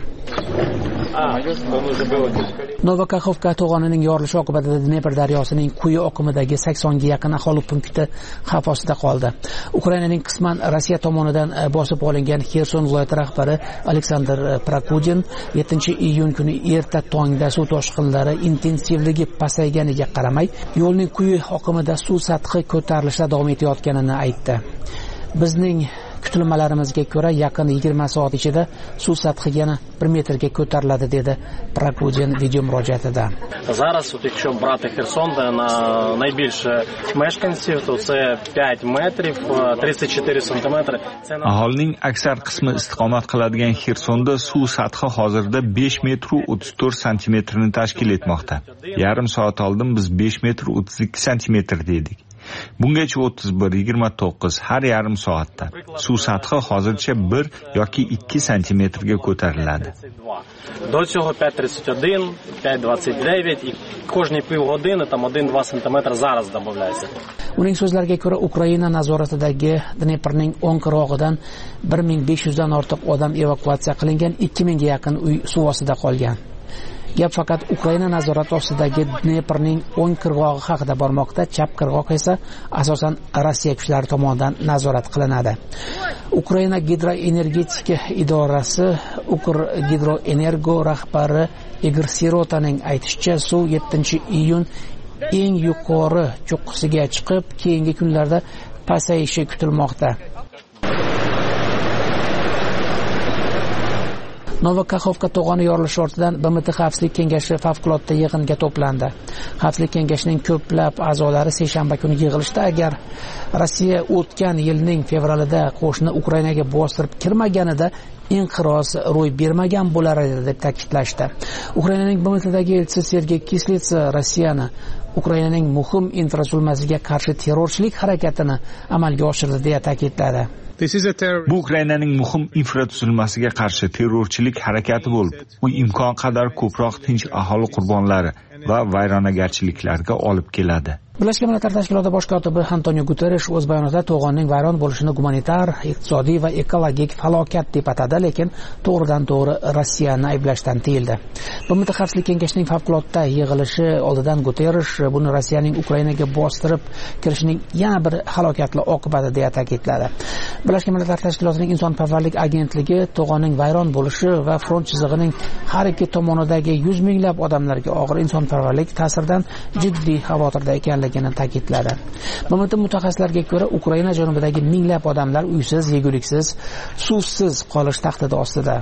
Novokaxovka to'g'onining yorilishi oqibatida Dnepr daryosining quyi oqimidagi saksonga yaqin aholi punkti xavf ostida qoldi. Ukrainaning qisman Rossiya tomonidan bosib olingan Xerson viloyati rahbari Aleksandr Prakudin yettinchi iyun kuni erta tongda suv toshqinlari intensivligi pasayganiga qaramay, yo'lning quyi oqimida suv sathi ko'tarilishda davom etayotganini aytdi. Bizning kutilmalarimizga ko'ra yaqin yigirma soat ichida suv sathi yana bir metrga ko'tariladi, dedi Prakudin video murojaatida. Зараз, от якщо брати Херсон, де на найбільше мешканців, то це п'ять метрів, тридцять чотири сантиметри. Aholining aksar qismi istiqomat qiladigan Xersonda suv sathi hozirda besh metr o'ttiz to'rt santimetrni tashkil etmoqda. Yarim soat oldin biz besh metr o'ttiz ikki santimetr dedik. Bungacha o'ttiz bir yigirma to'qqiz har yarim soatda. Suv sathi hozircha bir yoki ikki santimetrga ko'tariladi. До цього п'ять тридцять один, п'ять двадцять дев'ять і кожні півгодини там один-два сантиметри зараз додається. Uning so'zlariga ko'ra, Ukraina nazoratidagi Dneprning o'ng qirg'og'idan bir ming besh yuz dan ortiq odam evakuatsiya qilingan, ikki mingga yaqin uy suv ostida qolgan. Gap faqat Ukraina nazorati ostidagi Dneprning o'ng qirg'og'i haqida bormoqda, chap qirg'oq esa asosan Rossiya kuchlari tomonidan nazorat qilinadi. Ukraina gidroenergetika idorasi Ukrgidroenergo rahbari Igor Sirotaning aytishicha, suv yettinchi iyun eng yuqori cho'qqisiga chiqib, keyingi kunlarda pasayishi kutilmoqda. Novakaxovka to'g'oni yorilishi ortidan B M T Xavfsizlik kengashi favqulodda yig'inga to'plandi. Xavfsizlik kengashining ko'plab a'zolari seshanba kuni yig'ilishda agar Rossiya o'tgan yilning fevralida qo'shni Ukrainaga bostirib kirmaganida inqiroz ro'y bermagan bo'lar edi deb ta'kidlashdi. Ukrainaning B M Tdagi elchisi Sergey Kislitsa Rossiyani Ukrainaning muhim infratuzilmasiga qarshi terrorchilik harakatini amalga oshirdi deya ta'kidladi. Bu Ukrainaning muhim infratuzilmasiga qarshi terrorchilik harakati bo'lib, u imkon qadar ko'proq tinch aholi qurbonlari va vayronagarchiliklarga olib keladi. Birlashgan Millatlar Tashkiloti bosh kotibi Antonio Guterres o'z bayonotida to'g'onning vayron bo'lishini gumanitar, iqtisodiy va ekologik falokat deb atadi, lekin to'g'ridan to'g'ri Rossiyani ayblashdan tiyildi. B M T Xavfsizlik kengashining favqulodda yig'ilishi oldidan Guterres buni Rossiyaning Ukrainaga bostirib kirishining yana bir halokatli oqibati deya ta'kidladi. Birlashgan Millatlar Tashkilotining insonparvarlik agentligi to'g'onning vayron bo'lishi va front chizig'ining har ikki tomonidagi yuz minglab odamlarga og'ir insonparvarlik ta'siridan jiddiy xavotirda ekanligini ta'kidladi. B M T mutaxassislariga ko'ra, Ukraina janubidagi minglab odamlar uysiz, yeguliksiz, suvsiz qolish tahdidi ostida.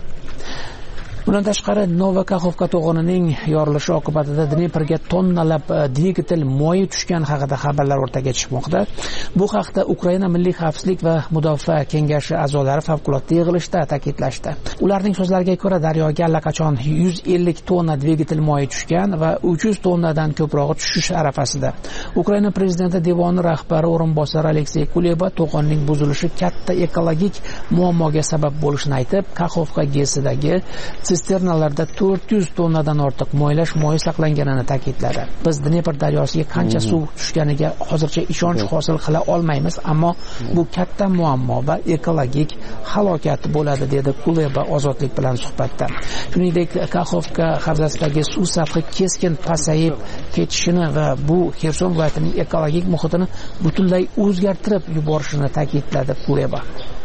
Bundan tashqari, Novakaxovka to'g'onining yorilishi oqibatida Dneprga tonnalab dvigatel moyi tushgan haqida xabarlar o'rtaga chiqmoqda. Bu haqda Ukraina Milliy xavfsizlik va mudofaa kengashi a'zolari favqulodda yig'ilishda ta'kidlashdi. Ularning so'zlariga ko'ra, daryoga allaqachon yuz ellik tonna dvigatel moyi tushgan va uch yuz tonnadan ko'prog'i tushish arafasida. Ukraina prezidenti devoni rahbari o'rinbosari Aleksey Kuleba to'g'onning buzilishi katta ekologik muammoga sabab bo'lishini aytib, Kaxovka gesidagi sisternalarda to'rt yuz tonnadan ortiq moylash moyi saqlanganini ta'kidladi. Biz Dnepr daryosiga qancha suv tushganiga hozircha ishonch hosil qila olmaymiz, ammo bu katta muammo va ekologik halokat bo'ladi, dedi Kuleba ozodlik bilan suhbatda. Shuningdek, Kaxovka havzasidagi suv sathi keskin pasayib ketishini va bu Xerson viloyatining ekologik muhitini butunlay o'zgartirib yuborishini ta'kidladi Kuleba.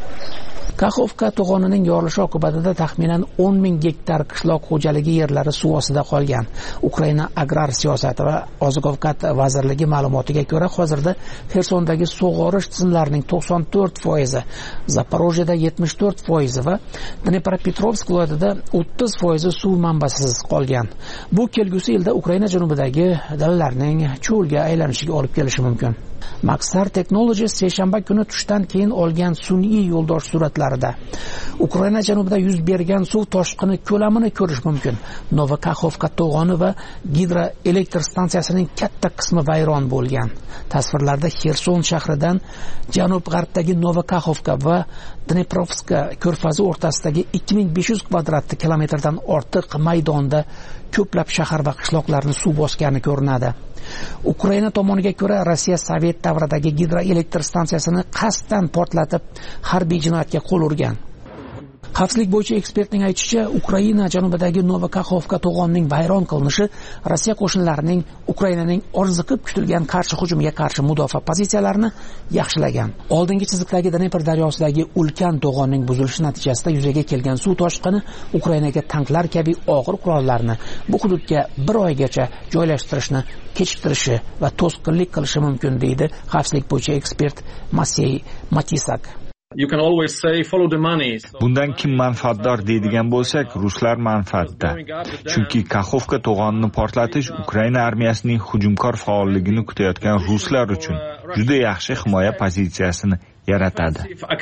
Kaxovka to'g'onining yorilishi oqibatida taxminan o'n ming gektar qishloq xo'jaligi yerlari suv ostida qolgan. Ukraina agrar siyosati va oziq-ovqat vazirligi ma'lumotiga ko'ra, hozirda Xersondagi sug'orish tizimlarining to'qson to'rt foizi, Zaporojyeda yetmish to'rt foizi va Dnepropetrovsk viloyatida o'ttiz foizi suv manbasiz qolgan. Bu kelgusi yilda Ukraina janubidagi dalalarning cho'lga aylanishiga olib kelishi mumkin. Maxar Technologies seshanba kuni tushdan keyin olgan sun'iy yo'ldosh suratlarida Ukraina janubida yuz bergan suv toshqini ko'lamini ko'rish mumkin. Novakaxovka to'g'oni va gidroelektr stansiyasining katta qismi vayron bo'lgan. Tasvirlarda Xerson shahridan janub-g'arbdagi Novakaxovka va Dneprovska ko'rfazi o'rtasidagi ikki ming besh yuz kvadrat kilometrdan ortiq maydonda ko'plab shahar va qishloqlarni suv bosgani ko'rinadi. Ukraina tomoniga ko'ra, Rossiya Sovet davridagi gidroelektr stansiyasini qasddan portlatib harbiy jinoyatga qo'l urgan. Xavfsizlik bo'yicha ekspertning aytishicha, Ukraina janubidagi Novakaxovka to'g'onining vayron qilinishi Rossiya qo'shinlarining Ukrainaning orziqib kutilgan qarshi hujumiga qarshi mudofaa pozitsiyalarini yaxshilagan. Oldingi chiziqdagi Dnepr daryosidagi ulkan to'g'onning buzilishi natijasida yuzaga kelgan suv toshqini Ukrainaga tanklar kabi og'ir qurollarni bu hududga bir oygacha joylashtirishni kechiktirishi va to'sqinlik qilishi mumkin, deydi xavfsizlik bo'yicha ekspert Masey Matisak. You can always say follow the money. Bundan kim manfaatdor deydigan bo'lsak, ruslar manfaatda. Chunki Kaxovka to'g'onini portlatish Ukraina armiyasining hujumkor faolligini kutayotgan ruslar uchun juda yaxshi himoya pozitsiyasini yaratadi.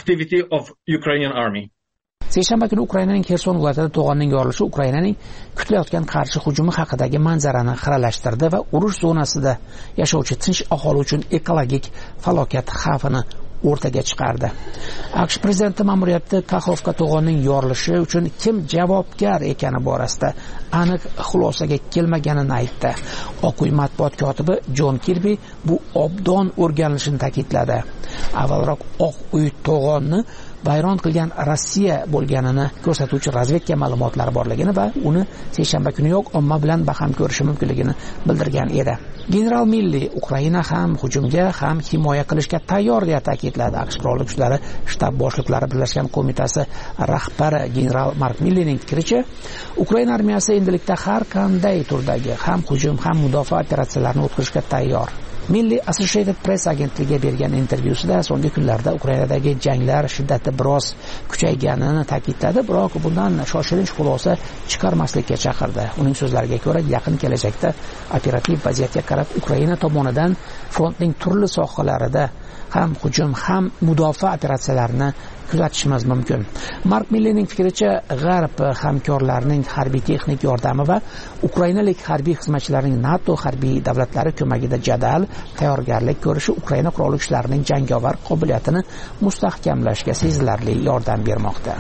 Seshanba kuni Ukrainaning Xerson viloyatida to'g'onning yorilishi Ukrainaning kutilayotgan qarshi hujumi haqidagi manzarani xiralashtirdi va urush zonasida yashovchi tinch aholi uchun ekologik falokat xavfini o'rtaga chiqardi. AQSh prezidenti ma'muriyati Kaxovka to'g'onining yorilishi uchun kim javobgar ekani borasida aniq xulosaga kelmaganini aytdi. Oq uy matbuot kotibi Jon Kirbi bu obdon o'rganilishini ta'kidladi. Avvalroq Oq uy to'g'onni vayron qilgan Rossiya bo'lganini ko'rsatuvchi razvedka ma'lumotlari borligini va uni seshanba kuniyoq omma bilan baham ko'rishi mumkinligini bildirgan edi. General Milley Ukraina ham hujumga ham himoya qilishga tayyor deya ta'kidladi. AQSh qurolli kuchlari shtab boshliqlari birlashgan qo'mitasi rahbari general Mark Milleyning fikricha, Ukraina armiyasi endilikda har qanday turdagi ham hujum ham mudofaa operatsiyalarini o'tkazishga tayyor. Milliy Associated Press agentligiga bergan intervyusida so'nggi kunlarda Ukrainadagi janglar shiddati biroz kuchayganini ta'kidladi, biroq bundan shoshilinch xulosa chiqarmaslikka chaqirdi. Uning so'zlariga ko'ra, yaqin kelajakda operativ vaziyatga qarab Ukraina tomonidan frontning turli sohalarida ham hujum, ham mudofaa operatsiyalarini kuzatishimiz mumkin. Mark Millining fikricha, G'arb hamkorlarining harbiy texnik yordami va ukrainalik harbiy xizmatchilarning NATO harbiy davlatlari ko'magida jadal tayyorgarlik ko'rishi Ukraina qurolli kuchlarining jangovar qobiliyatini mustahkamlashga sezilarli yordam bermoqda.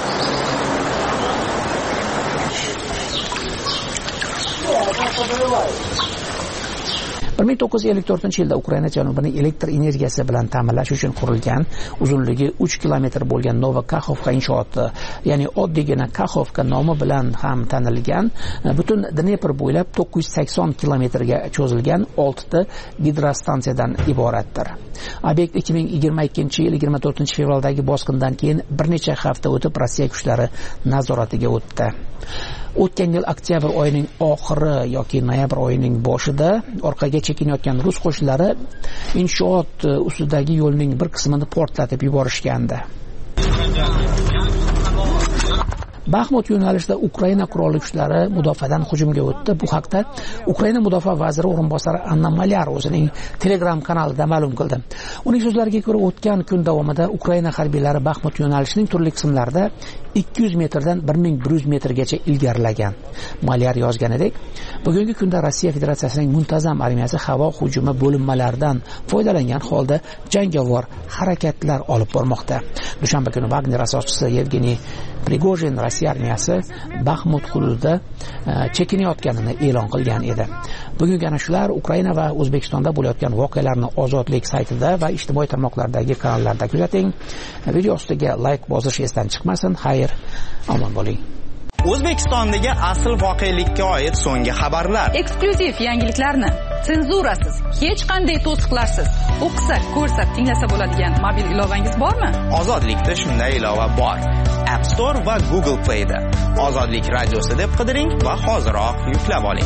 bir ming to'qqiz yuz ellik to'rtinchi yilda Ukraina janubini elektr energiyasi bilan ta'minlash uchun qurilgan uzunligi uch kilometr bo'lgan Novokakhovka inshooti, ya'ni oddiygina Kakhovka nomi bilan ham tanilgan, butun Dnepr bo'ylab to'qqiz yuz sakson kilometrga cho'zilgan oltita gidrostansiyadan iboratdir. Obyekt ikki ming yigirma ikkinchi yil yigirma to'rtinchi fevraldagi bosqindan keyin bir necha hafta o'tib Rossiya kuchlari nazoratiga o'tdi. O'tgan yil oktyabr oyining oxiri yoki noyabr oyining boshida orqaga chekinayotgan rus qo'shinlari inshoot ustidagi yo'lning bir qismini portlatib yuborishgandi. Baxmut yo'nalishida Ukraina qurolli kuchlari mudofaadan hujumga o'tdi. Bu haqda Ukraina mudofaa vaziri o'rinbosari Anna Malyar o'zining Telegram kanalida ma'lum qildi. Uning so'zlariga ko'ra, o'tgan kun davomida Ukraina harbiylari Baxmut yo'nalishining turli qismlarida ikki yuz metrdan bir ming bir yuz metrgacha ilgarilagan. Malyar yozganidek, bugungi kunda Rossiya Federatsiyasining muntazam armiyasi havo hujumi bo'linmalaridan foydalangan holda jangovar harakatlar olib bormoqda. Dushanba kuni Wagner asoschisi Yevgeniy Prigojin Rossiya armiyasi Baxmut hududida chekinayotganini e'lon qilgan edi. Bugungi ana shular Ukraina va O'zbekistonda bo'layotgan voqealarni Ozodlik saytida va ijtimoiy tarmoqlardagi kanallarda kuzating. Video ostiga like bosish esdan chiqmasin. Xayr, omon bo'ling. O'zbekistondagi asl voqelikka oid so'nggi xabarlar, eksklyuziv yangiliklarni senzurasiz, hech qanday to'siqlarsiz o'qisa, ko'rsa, tinglasa bo'ladigan mobil ilovangiz bormi? Ozodlikda shunday ilova bor. App Store va Google Play da Ozodlik radiosi deb qidiring va hoziroq yuklab oling.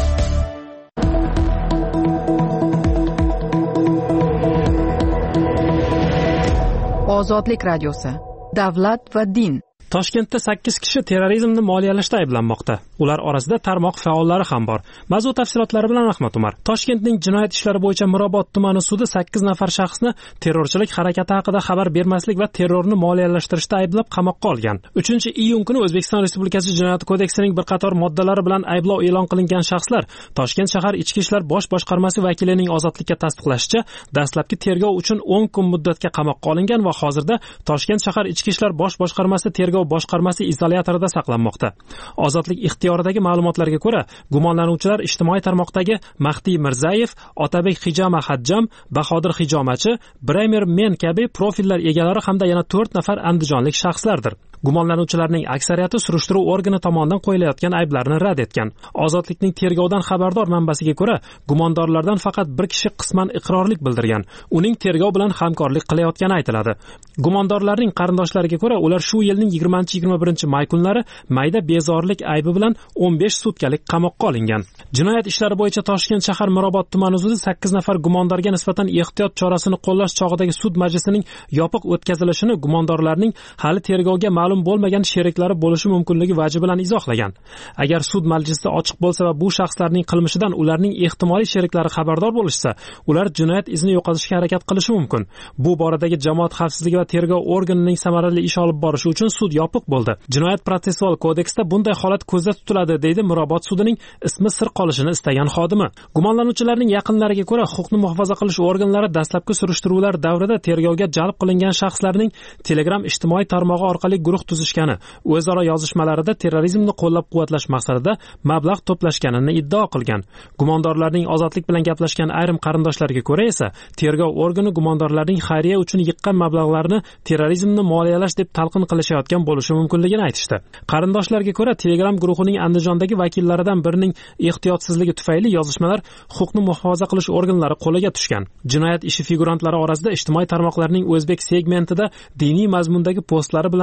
Ozodlik radiosi. Davlat va din. Toshkentda sakkiz kishi terrorizmni moliyalashda ayblanmoqda. Ular orasida tarmoq faollari ham bor. Mavzu tafsilotlari bilan Ahmad Umar. Toshkentning jinoyat ishlari bo'yicha Mirobod tumani sudi sakkiz nafar shaxsni terrorchilik harakati haqida xabar bermaslik va terrorni moliyalashtirishda ayblab qamoqqa olgan. uchinchi iyun kuni O'zbekiston Respublikasi Jinoyat kodeksining bir qator moddalari bilan ayblov e'lon qilingan shaxslar Toshkent shahar ichki ishlar bosh boshqarmasi vakilining ozodlikka tasdiqlashicha, dastlabki tergov uchun o'n kun muddatga qamoqqa olingan va hozirda Toshkent shahar ichki ishlar bosh boshqarmasi tergov boshqarmasi izolyatorida saqlanmoqda. Ozodlik ixtiyoridagi ma'lumotlarga ko'ra, gumonlanuvchilar ijtimoiy tarmoqdagi Mahdiy Mirzayev, Otabek Xijama Hajjam, Bahodir Hijomachi, Bremer Men kabi profillar egalari hamda yana to'rt nafar andijonlik shaxslardir. Gumonlanuvchilarning aksariyati surishtiruv organi tomonidan qo'yilayotgan ayblarni rad etgan. Ozodlikning tergovdan xabardor manbasiga ko'ra, gumondorlardan faqat bir kishi qisman iqrorlik bildirgan. Uning tergov bilan hamkorlik qilayotgani aytiladi. Gumondorlarning qarindoshlariga ko'ra, ular shu yilning yigirmanchi yigirma birinchi may kunlari mayda bezorilik aybi bilan o'n besh sutkalik qamoqqa olingan. Jinoyat ishlari bo'yicha Toshkent shahar Mirobod tumani sudi sakkiz nafar gumondorga nisbatan ehtiyot chorasini qo'llash chog'idagi sud majlisining yopiq o'tkazilishini gumondorlarning hali tergovga ma'lum bo'lmagan sheriklari bo'lishi mumkinligi vaji bilan izohlagan. Agar sud majlisi ochiq bo'lsa va bu shaxslarning qilmishidan ularning ehtimoliy sheriklari xabardor bo'lishsa, ular jinoyat izini yo'qotishga harakat qilishi mumkin. Bu boradagi jamoat xavfsizligi va tergov organining samarali ish olib borishi uchun sud yopiq bo'ldi. Jinoyat protsessual kodeksda bunday holat ko'zda tutiladi, deydi Mirobod sudining ismi sir qolishini istagan xodimi. Gumonlanuvchilarning yaqinlariga ko'ra, huquqni muhofaza qilish organlari dastlabki surishtiruvlar davrida tergovga jalb qilingan shaxslarning Telegram ijtimoiy tarmog'i orqali guruh tuzishgani, o'zaro yozishmalarida terrorizmni qo'llab-quvvatlash maqsadida mablag' to'plashganini iddao qilgan. Gumondorlarning ozodlik bilan gaplashgan ayrim qarindoshlariga ko'ra esa, tergov organi gumondorlarning xayriya uchun yiqqan mablag'larni terrorizmni moliyalash deb talqin qilishayotgan bo'lishi mumkinligini aytishdi. Qarindoshlarga ko'ra, Telegram guruhining Andijondagi vakillaridan birining ehtiyotsizligi tufayli yozishmalar huquqni muhofaza qilish organlari qo'liga tushgan. Jinoyat ishi figurantlari orasida ijtimoiy tarmoqlarning o'zbek segmentida diniy mazmundagi postlari bilan tanilgan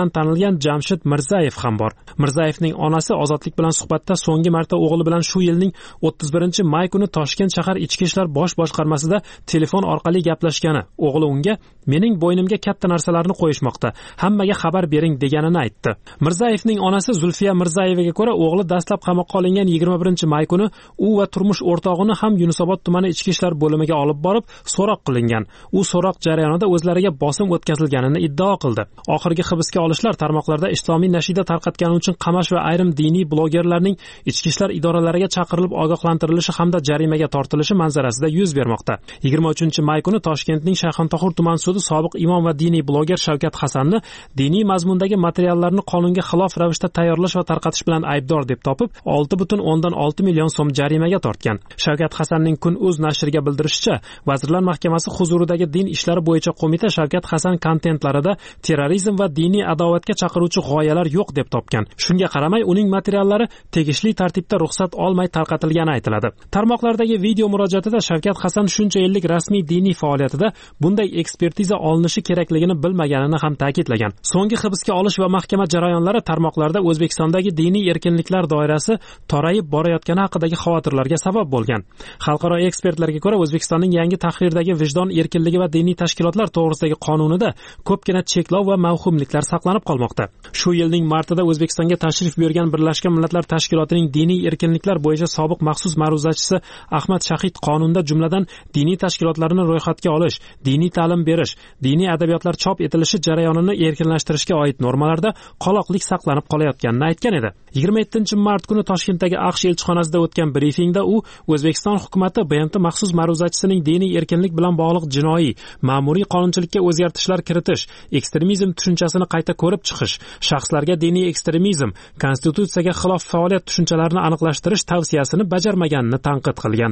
bo'lgan Jamshid Mirzayev ham bor. Mirzayevning onasi Ozodlik bilan suhbatda so'nggi marta o'g'li bilan shu yilning o'ttiz birinchi may kuni Toshkent shahar ichki ishlar bosh boshqarmasida telefon orqali gaplashgani, o'g'li unga mening bo'ynimga katta narsalarni qo'yishmoqda, hammaga xabar bering deganini aytdi. Mirzayevning onasi Zulfiya Mirzayevaga ko'ra, o'g'li dastlab qamoqqa olingan yigirma birinchi may kuni u va turmush o'rtog'ini ham Yunusobod tumani ichki ishlar bo'limiga olib borib so'roq qilingan. U so'roq jarayonida o'zlariga bosim o'tkazilganini iddao qildi. Oxirgi hibsga olishlar tarmoqlarda islomiy nashida tarqatgani uchun qamash va ayrim diniy blogerlarning ichki ishlar idoralariga chaqirilib ogohlantirilishi hamda jarimaga tortilishi manzarasida yuz bermoqda. yigirma uchinchi may kuni Toshkentning Shayxontohur tuman sudi sobiq imom va diniy bloger Shavkat Hasanni diniy mazmundagi materiallarni qonunga xilof ravishda tayyorlash va tarqatish bilan aybdor deb topib, olti butun o'ndan olti million so'm jarimaga tortgan. Shavkat Hasanning Kun.uz nashriga bildirishicha, Vazirlar Mahkamasi huzuridagi din ishlari bo'yicha qo'mita Shavkat Hasan kontentlarida terrorizm va diniy adovatga chaqiruvchi g'oyalar yo'q deb topgan. Shunga qaramay, uning materiallari tegishli tartibda ruxsat olmay tarqatilgani aytiladi. Tarmoqlardagi video murojaatida Shavkat Hasan shuncha yillik rasmiy diniy faoliyatida bunday ekspertiza olinishi kerakligini bilmaganini ham ta'kidlagan. So'nggi hibsga olish va mahkama jarayonlari tarmoqlarda O'zbekistondagi diniy erkinliklar doirasi torayib borayotgani haqidagi xavotirlarga sabab bo'lgan. Xalqaro ekspertlarga ko'ra, O'zbekistonning yangi tahrirdagi vijdon erkinligi va diniy tashkilotlar to'g'risidagi qonunida ko'pgina cheklov va mavhumliklar saqlanib qolmoqda. Shu yilning martida O'zbekistonga tashrif buyurgan Birlashgan Millatlar Tashkilotining diniy erkinliklar bo'yicha sobiq maxsus ma'ruzachisi Ahmad Shahid qonunda jumladan diniy tashkilotlarni ro'yxatga olish, diniy ta'lim berish, diniy adabiyotlar chop etilishi jarayonini erkinlashtirishga oid normalarda qoloqlik saqlanib qolayotganini aytgan edi. yigirma yettinchi mart kuni Toshkentdagi AQSh elchixonasida o'tgan brifingda u O'zbekiston hukumatı B M T maxsus ma'ruzachisining diniy erkinlik bilan bog'liq jinoiy, ma'muriy qonunchilikka o'zgartishlar kiritish, ekstremizm tushunchasini qayta ko'rib chiqish, shaxslarga diniy ekstremizm, konstitutsiyaga xilof faoliyat tushunchalarini aniqlashtirish tavsiyasini bajarmaganini tanqid qilgan.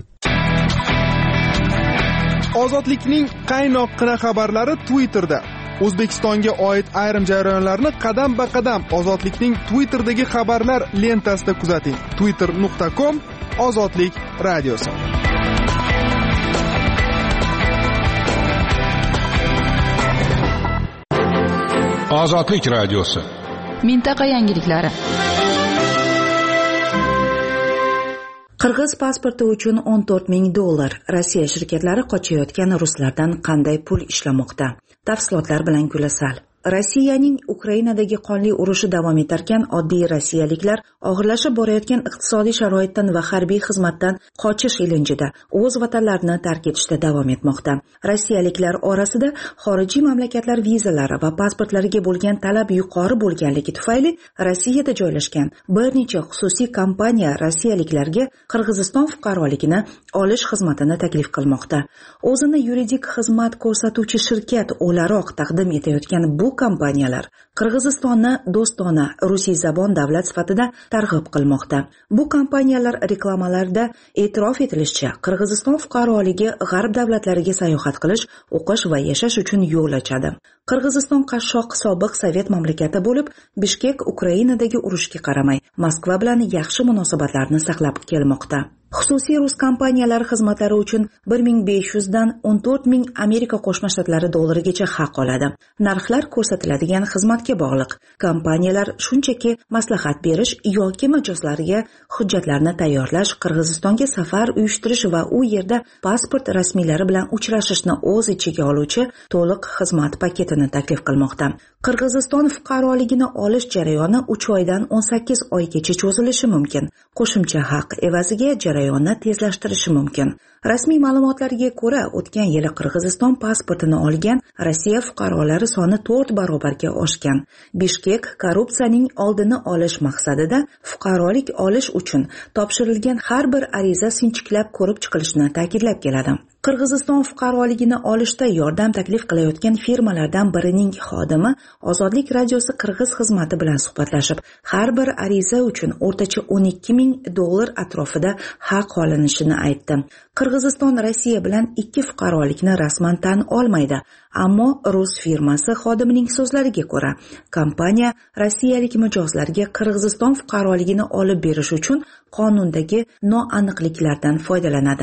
Ozodlikning qaynoqqina xabarlari Twitterda. O'zbekistonga oid ayrim jarayonlarni qadam-ba-qadam Ozodlikning Twitterdagi xabarlar lentasida kuzating. twitter nuqta com Ozodlik radiosi. Ozodlik radiosi. Mintaqa yangiliklari. Qirg'iz pasporti uchun o'n to'rt ming dollar. Rossiya shirkatlari qochayotgan ruslardan qanday pul ishlamoqda? Tafsilotlar bilan Gulasal. Rossiyaning Ukrainadagi qonli urushi davom etarkan, oddiy rossiyaliklar og'irlashib borayotgan iqtisodiy sharoitdan va harbiy xizmatdan qochish ilinjida o'z vatanlarini tark etishda davom etmoqda. Rossiyaliklar orasida xorijiy mamlakatlar vizalari va pasportlariga bo'lgan talab yuqori bo'lganligi tufayli Rossiyada joylashgan bir necha xususiy kompaniya rossiyaliklarga Qirg'iziston fuqaroligini olish xizmatini taklif qilmoqda. O'zini yuridik xizmat ko'rsatuvchi shirkat o'laroq taqdim etayotgan bu kompaniyalar Qirg'izistonni do'stona rusiy zabon davlat sifatida targ'ib qilmoqda. Bu kompaniyalar reklamalarida e'tirof etilishicha, Qirg'iziston fuqaroligi g'arb davlatlariga sayohat qilish, o'qish va yashash uchun yo'l ochadi. Qirg'iziston qashshoq sobiq sovet mamlakati bo'lib, Bishkek Ukrainadagi urushga qaramay Moskva bilan yaxshi munosabatlarni saqlab kelmoqda. Xususiy rus kompaniyalari xizmatlari uchun bir ming besh yuz dan o'n to'rt ming Amerika Qo'shma Shtatlari dollarigacha haq oladi. Narxlar ko'rsatiladigan xizmatga bog'liq. Kompaniyalar shunchaki maslahat berish yoki mijozlarga hujjatlarni tayyorlash, Qirg'izistonga safar uyushtirish va u yerda pasport rasmiylari bilan uchrashishni o'z ichiga oluvchi to'liq xizmat paketini taklif qilmoqda. Qirg'iziston fuqaroligini olish jarayoni uch oydan o'n sakkiz oygacha cho'zilishi mumkin. Qo'shimcha haq evaziga jarayonni tezlashtirishi mumkin. Rasmiy ma'lumotlarga ko'ra, o'tgan yili Qirg'iziston pasportini olgan Rossiya fuqarolari soni to'rt barobarga oshgan. Bishkek korrupsiyaning oldini olish maqsadida fuqarolik olish uchun topshirilgan har bir ariza sinchiklab ko'rib chiqilishini ta'kidlab keladi. Qirg'iziston fuqaroligini olishda yordam taklif qilayotgan firmalardan birining xodimi Ozodlik radiosi Qirg'iz xizmati bilan suhbatlashib, har bir ariza uchun o'rtacha o'n ikki ming dollar atrofida haq olinishini aytdi. Qirg'iziston Rossiya bilan ikki fuqarolikni rasman tan olmaydi, ammo rus firmasi xodimining so'zlariga ko'ra, kompaniya rossiyalik mijozlarga Qirg'iziston fuqaroligini olib berish uchun qonundagi noaniqliklardan foydalanadi.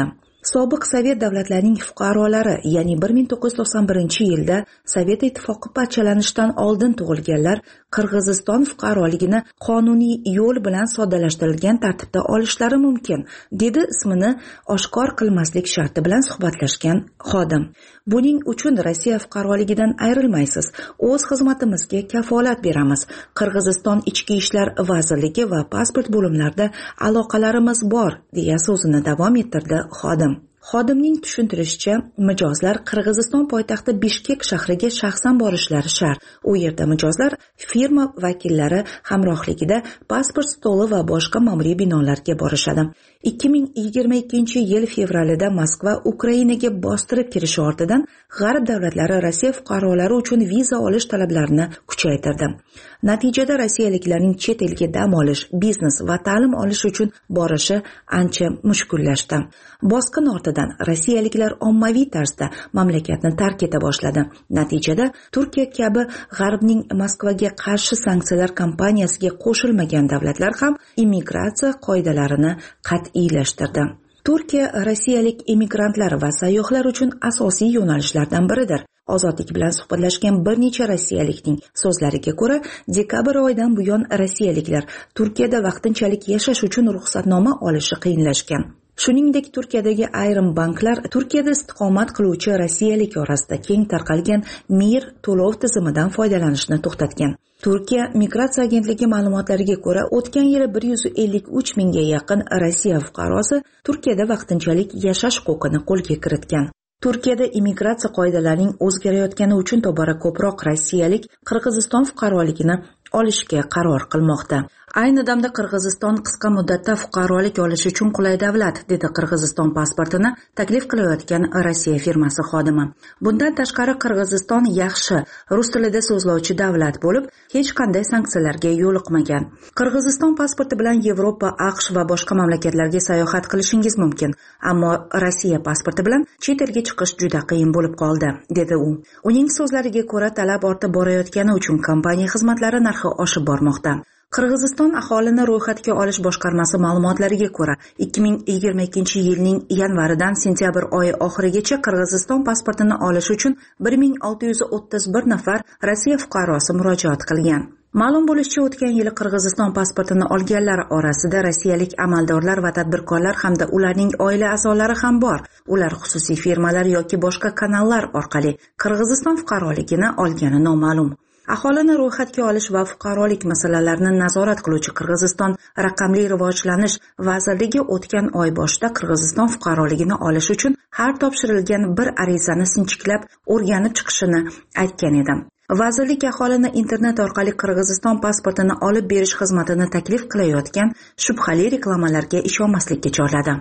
Sobiq Sovet davlatlarining fuqarolari, ya'ni bir ming to'qqiz yuz to'qson birinchi yilda Sovet ittifoqi parchalanishidan oldin tug'ilganlar Qirg'iziston fuqaroligini qonuniy yo'l bilan soddalashtirilgan tartibda olishlari mumkin, dedi ismini oshkor qilmaslik sharti bilan suhbatlashgan xodim. Buning uchun Rossiya fuqaroligidan ayrilmaysiz. O'z xizmatimizga kafolat beramiz. Qirg'iziston Ichki ishlar vazirligi va pasport bo'limlarida aloqalarimiz bor, deya so'zini davom ettirdi xodim. Xodimning tushuntirishicha, mijozlar Qirg'iziston poytaxti Bishkek shahriga shaxsan borishlari shart. U yerda mijozlar firma vakillari hamrohligida pasport stoli va boshqa ma'muriy binolarga borishadi. ikki ming yigirma ikkinchi yil fevralida Moskva Ukrainaga bostirib kirishi ortidan G'arb davlatlari Rossiya fuqarolari uchun viza olish talablarini kuchaytirdi. Natijada rossiyaliklarning chet elga dam olish, biznes va ta'lim olish uchun borishi ancha mushkullashdi. Bosqin ortidan rossiyaliklar ommaviy tarzda mamlakatni tark eta boshladi. Natijada Turkiya kabi G'arbning Moskvaga qarshi sanksiyalar kampaniyasiga qo'shilmagan davlatlar ham immigratsiya qoidalarini qat'iylashtirdi. Turkiya rossiyalik immigrantlar va sayyohlar uchun asosiy yo'nalishlardan biridir. Ozodlik bilan suhbatlashgan bir necha rossiyalikning so'zlariga ko'ra, dekabr oyidan buyon rossiyaliklar Turkiyada vaqtinchalik yashash uchun ruxsatnoma olishi qiyinlashgan. Shuningdek, Turkiyadagi ayrim banklar Turkiyada istiqomat qiluvchi rossiyalik orasida keng tarqalgan Mir to'lov tizimidan foydalanishni to'xtatgan. Turkiya migratsiya agentligi ma'lumotlariga ko'ra, o'tgan yili bir yuz ellik uch mingga yaqin Rossiya fuqarosi Turkiyada vaqtinchalik yashash huquqini qo'lga kiritgan. Turkiyada immigratsiya qoidalarining o'zgarayotgani uchun tobora ko'proq rossiyalik Qirg'iziston fuqaroligini olishga qaror qilmoqda. Ayni damda Qirg'iziston qisqa muddatda fuqarolik olish uchun qulay davlat, dedi Qirg'iziston pasportini taklif qilayotgan Rossiya firmasi xodimi. Bundan tashqari Qirg'iziston yaxshi rus tilida so'zlovchi davlat bo'lib, hech qanday sanksiyalarga yo'liqmagan. Qirg'iziston pasporti bilan Yevropa, AQSh va boshqa mamlakatlarga sayohat qilishingiz mumkin, ammo Rossiya pasporti bilan chet elga chiqish juda qiyin bo'lib qoldi, dedi u. Uning so'zlariga ko'ra, talab ortib borayotgani uchun kompaniya xizmatlari narxi oshib bormoqda. Qirg'iziston aholini ro'yxatga olish boshqarmasi ma'lumotlariga ko'ra, ikki ming yigirma ikkinchi yilning yanvaridan sentyabr oyi oxirigacha Qirg'iziston pasportini olish uchun bir ming olti yuz o'ttiz bir nafar Rossiya fuqarosi murojaat qilgan. Ma'lum bo'lishicha, o'tgan yili Qirg'iziston pasportini olganlar orasida rossiyalik amaldorlar va tadbirkorlar hamda ularning oila a'zolari ham bor. Ular xususiy firmalar yoki boshqa kanallar orqali Qirg'iziston fuqaroligini olgani noma'lum. Aholini ro'yxatga olish va fuqarolik masalalarini nazorat qiluvchi Qirg'iziston raqamli rivojlanish vazirligi o'tgan oy boshida Qirg'iziston fuqaroligini olish uchun har topshirilgan bir arizani sinchiklab o'rganib chiqishini aytgan edi. Vazirlik aholini internet orqali Qirg'iziston pasportini olib berish xizmatini taklif qilayotgan shubhali reklamalarga ishonmaslikka chorladi.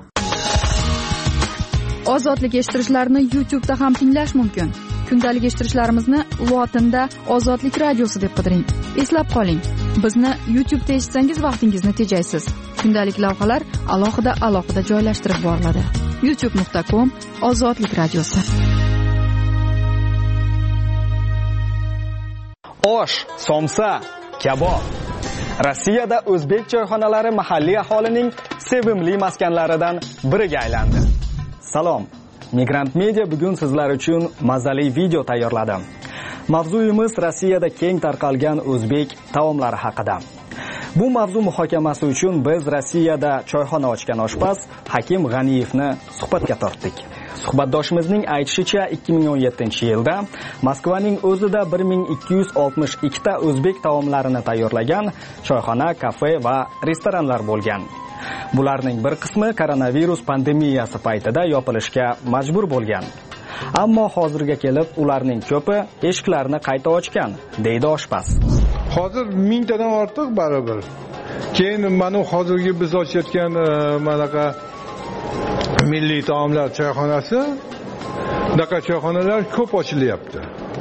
Ozodlik eshittirishlarni YouTube'da ham tinglash mumkin. Kundalik eshittirishlarimizni lotinda Ozodlik radiosi deb qidiring. Eslab qoling, bizni YouTube'da eshitsangiz vaqtingizni tejaysiz. Kundalik lavhalar alohida alohida joylashtirib boriladi. youtube nuqta com Ozodlik radiosi. Osh, somsa, kabob. Rossiyada o'zbek choyxonalari mahalliy aholining sevimli maskanlaridan biriga aylandi. Salom. Migrant Media bugun sizlar uchun mazali video tayyorladi. Mavzuyimiz Rossiyada keng tarqalgan o'zbek taomlari haqida. Bu mavzu muhokamasi uchun biz Rossiyada choyxona ochgan oshpaz Hakim G'aniyevni suhbatga tortdik. Suhbatdoshimizning aytishicha, ikki ming o'n yettinchi yilda Moskvaning o'zida bir ming ikki yuz oltmish ikki ta o'zbek taomlarini tayyorlagan choyxona, kafe va restoranlar bo'lgan. Bularning bir qismi koronavirus pandemiyasi paytida yopilishga majbur bo'lgan. Ammo hozirga kelib ularning ko'pi eshiklarini qayta ochgan, deydi oshpaz. Hozir mingtadan ortiq baribir. Keyin mana hozirgi biz ochayotgan manaqa milliy taomlar choyxonasi, bunaqa choyxonalar ko'p ochilyapti.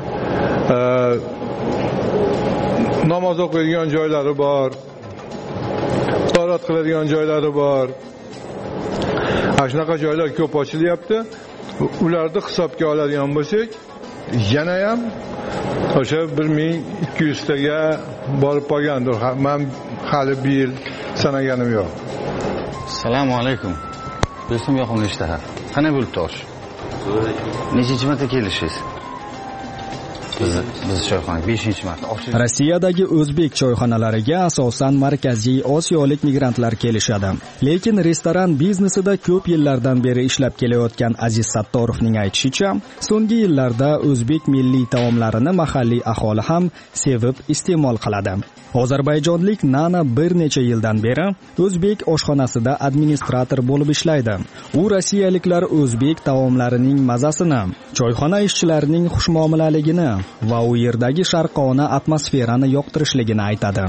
Namoz o'qiydigan joylari bor, ziyorat qiladigan joylari bor. Shunaqa joylar ko'p ochilyapti. Ularni hisobga oladigan bo'lsak, yana ham o'sha bir ming ikki yuz taga borib qolgandir. Men hali bir yil sanaganim yo'q. Assalomu alaykum. Do'stim yoqimli ishtaha. qanday bo'ldi tosh? Nechinchi marta kelishingiz? Biz biz choyxona beshinchi marta. Rossiyadagi o'zbek choyxonalariga asosan Markaziy Osiyolik migrantlar kelishadi. Lekin restoran biznesida ko'p yillardan beri ishlab kelayotgan Aziz Sattorovning aytishicha, so'nggi yillarda o'zbek milliy taomlarini mahalliy aholi ham sevib iste'mol qiladi. Ozarbayjonlik Nana bir necha yildan beri o'zbek oshxonasida administrator bo'lib ishlaydi. U rossiyaliklar o'zbek taomlarining mazasini, choyxona ishchilarining xushmuomalaligini va u yerdagi sharqona atmosferani yoqtirishligini aytadi.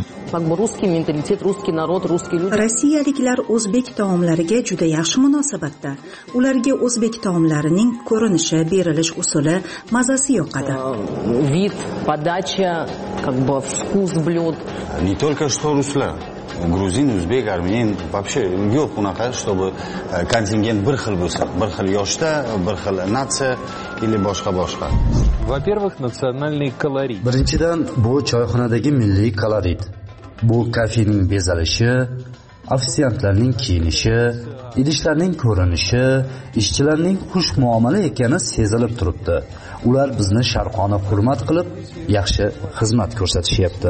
Rossiyaliklar o'zbek taomlariga juda yaxshi munosabatda. Ularga o'zbek taomlarining ko'rinishi, berilish usuli, mazasi yoqadi. Вид, подача, как бы вкус блюд. Не только что ruslar, gruzin, o'zbek, armen, вообще yo'q unaqa, чтобы kontingent bir xil bo'lsa, bir xil yoshda, bir xil natsiya или boshqa boshqa. Во-первых, национальный колорит. Birinchidan, bu choyxonadagi milliy kolorit. Bu kafening bezalishi, ofisiantlarning kiyinishi, idishlarning ko'rinishi, ishchilarning xush muomala ekani sezilib turibdi. Ular bizni sharqona hurmat qilib, yaxshi xizmat ko'rsatishyapti.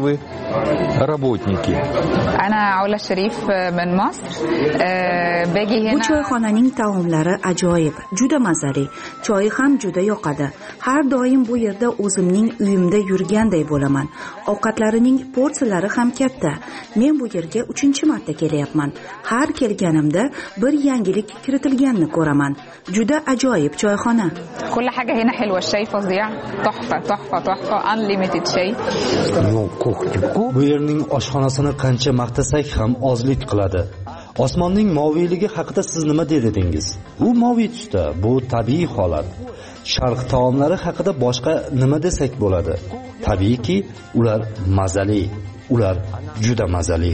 Работники. Ana Aula Sharif min Misr. Bagi Bu choyxonaning taomlari ajoyib, juda mazali. Choyi ham juda yoqadi. Har doim bu yerda o'zimning uyimda yurganday bo'laman. Ovqatlarining porsiyalari ham katta. Men bu yerga uchinchi marta kelyapman. Har kelganimda bir yangilik kiritilganini ko'raman. Juda ajoyib choyxona. كل حاجة هنا حلوة الشاي فظيع تحفة تحفة تحفة unlimited شاي. Bu yerning oshxonasini qancha maqtasak ham ozlik qiladi. Osmonning moviyligi haqida siz nima dedingiz? U moviy tusda, bu tabiiy holat. Sharq taomlari haqida boshqa nima desak bo'ladi? Tabiiyki, ular mazali. Ular juda mazali.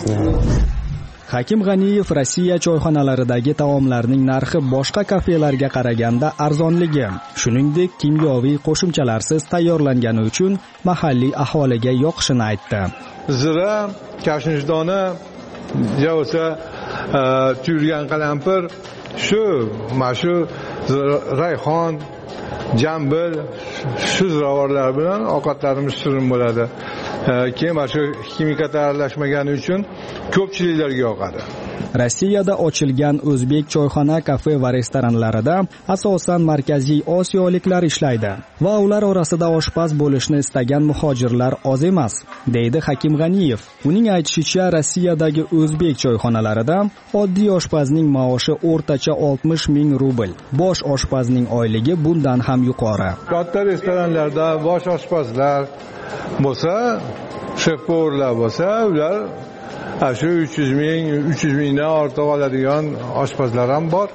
Hakim G'aniyev Rossiya choyxonalaridagi taomlarning narxi boshqa kafelarga qaraganda arzonligi, shuningdek kimyoviy qo'shimchalarsiz tayyorlangani uchun mahalliy aholiga yoqishini aytdi. Zira, kashnushdona, yo'sa tuyulgan qalampir, shu, mana shu rayhon, jambil, shu ziravorlar bilan ovqatlarimiz shirin bo'ladi. Keyin mana shu kimikalar aralashmagani uchun ko'pchiliklarga yoqadi. Rossiyada ochilgan o'zbek choyxona, kafe va restoranlarida asosan Markaziy Osiyoliklar ishlaydi va ular orasida oshpaz bo'lishni istagan muhojirlar oz emas, deydi Hakim G'aniyev. Uning aytishicha, Rossiyadagi o'zbek choyxonalarida oddiy oshpazning maoshi o'rtacha oltmish ming rubl. Bosh oshpazning oyligi bundan ham yuqori. Katta restoranlarda bosh oshpazlar bo'lsa, shef-povurlar bo'lsa, ular shu uch yuz ming, uch yuz mingdan ortiq oladigan oshpazlar ham bor.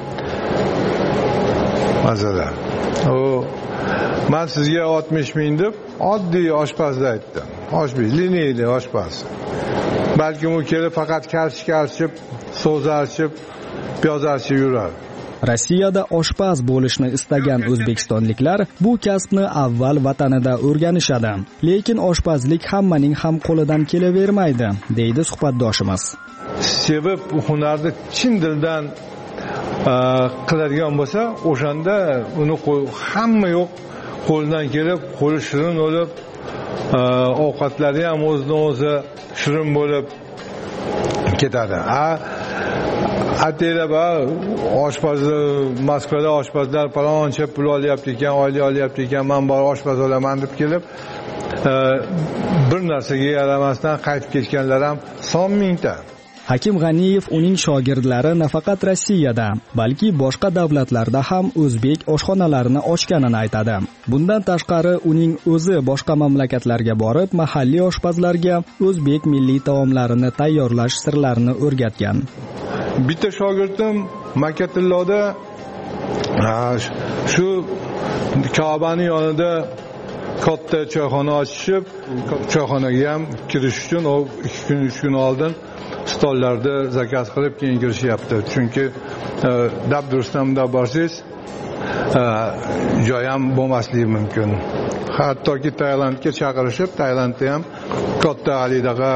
Masalan, u men sizga oltmish ming deb oddiy oshpazni aytdim. Oshpaz, lineyli oshpaz. Balki u kelib faqat kartoshka archib, so'z archib, piyoz archib yurar. Rossiyada oshpaz bo'lishni istagan o'zbekistonliklar bu kasbni avval vatanida o'rganishadi. Lekin oshpazlik hammaning ham qo'lidan kelavermaydi, deydi suhbatdoshimiz. Sevib hunarni chin dildan qiladigan bo'lsa, o'shanda uni hamma yo'q qo'ldan kelib, qo'li shirin bo'lib, ovqatlari ham o'zidan o'zi shirin bo'lib ketadi. Ha, atela oshpazni Moskvada oshpazlar paloncha pul olyapti ekan, oylik olyapti ekan, men bor oshpaz olaman deb kelib, bir narsaga yaramasdan qaytib ketganlar ham son mingta. Hakim G'aniyev uning shogirdlari nafaqat Rossiyada, balki boshqa davlatlarda ham o'zbek oshxonalarini ochganini aytadi. Bundan tashqari uning o'zi boshqa mamlakatlarga borib, mahalliy oshpazlarga o'zbek milliy taomlarini tayyorlash sirlarini o'rgatgan. Bitta shogirdim Makkatilloda shu Ka'baning yonida katta choyxona ochishib, choyxonaga ham kirish uchun u ikki kun, uch kun oldin stollarda zakaz qilib keyin kirishyapti. Chunki dabdurustamda borsangiz, joy ham bo'lmasligi mumkin. Hattoki Tailandga chaqirishib, Tailandda ham katta alidaga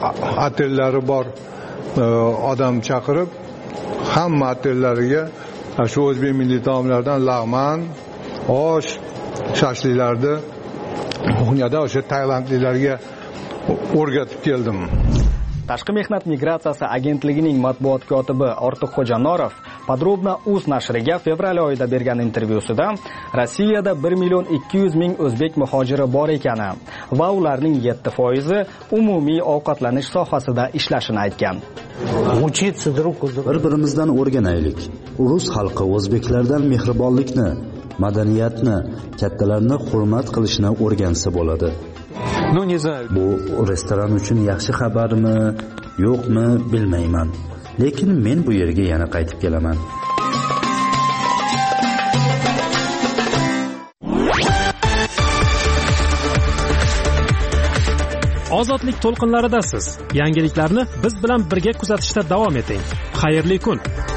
otellari bor odam chaqirib, hamma otellariga shu o'zbek milliy taomlaridan lag'man, osh, shashliklarni bunyada o'sha tailandliklarga o'rgatib keldim. Tashqi mehnat migratsiyasi agentligining matbuot kotibi Ortiqxo'ja Norov Podrobna uz nashriga fevral oyida bergan intervyusida Rossiyada bir million ikki yuz ming o'zbek muhojiri bor ekani va ularning yetti foizi umumiy ovqatlanish sohasida ishlashini aytgan. Bir-birimizdan o'rganaylik. Rus xalqi o'zbeklardan mehribonlikni, madaniyatni, kattalarni hurmat qilishni o'rgansa bo'ladi. Bu restoran uchun yaxshi xabarmi, yo'qmi bilmayman. Lekin men bu yerga yana qaytib kelaman. Ozodlik to'lqinlaridasiz. Yangiliklarni biz bilan birga kuzatishda davom eting. Xayrli kun.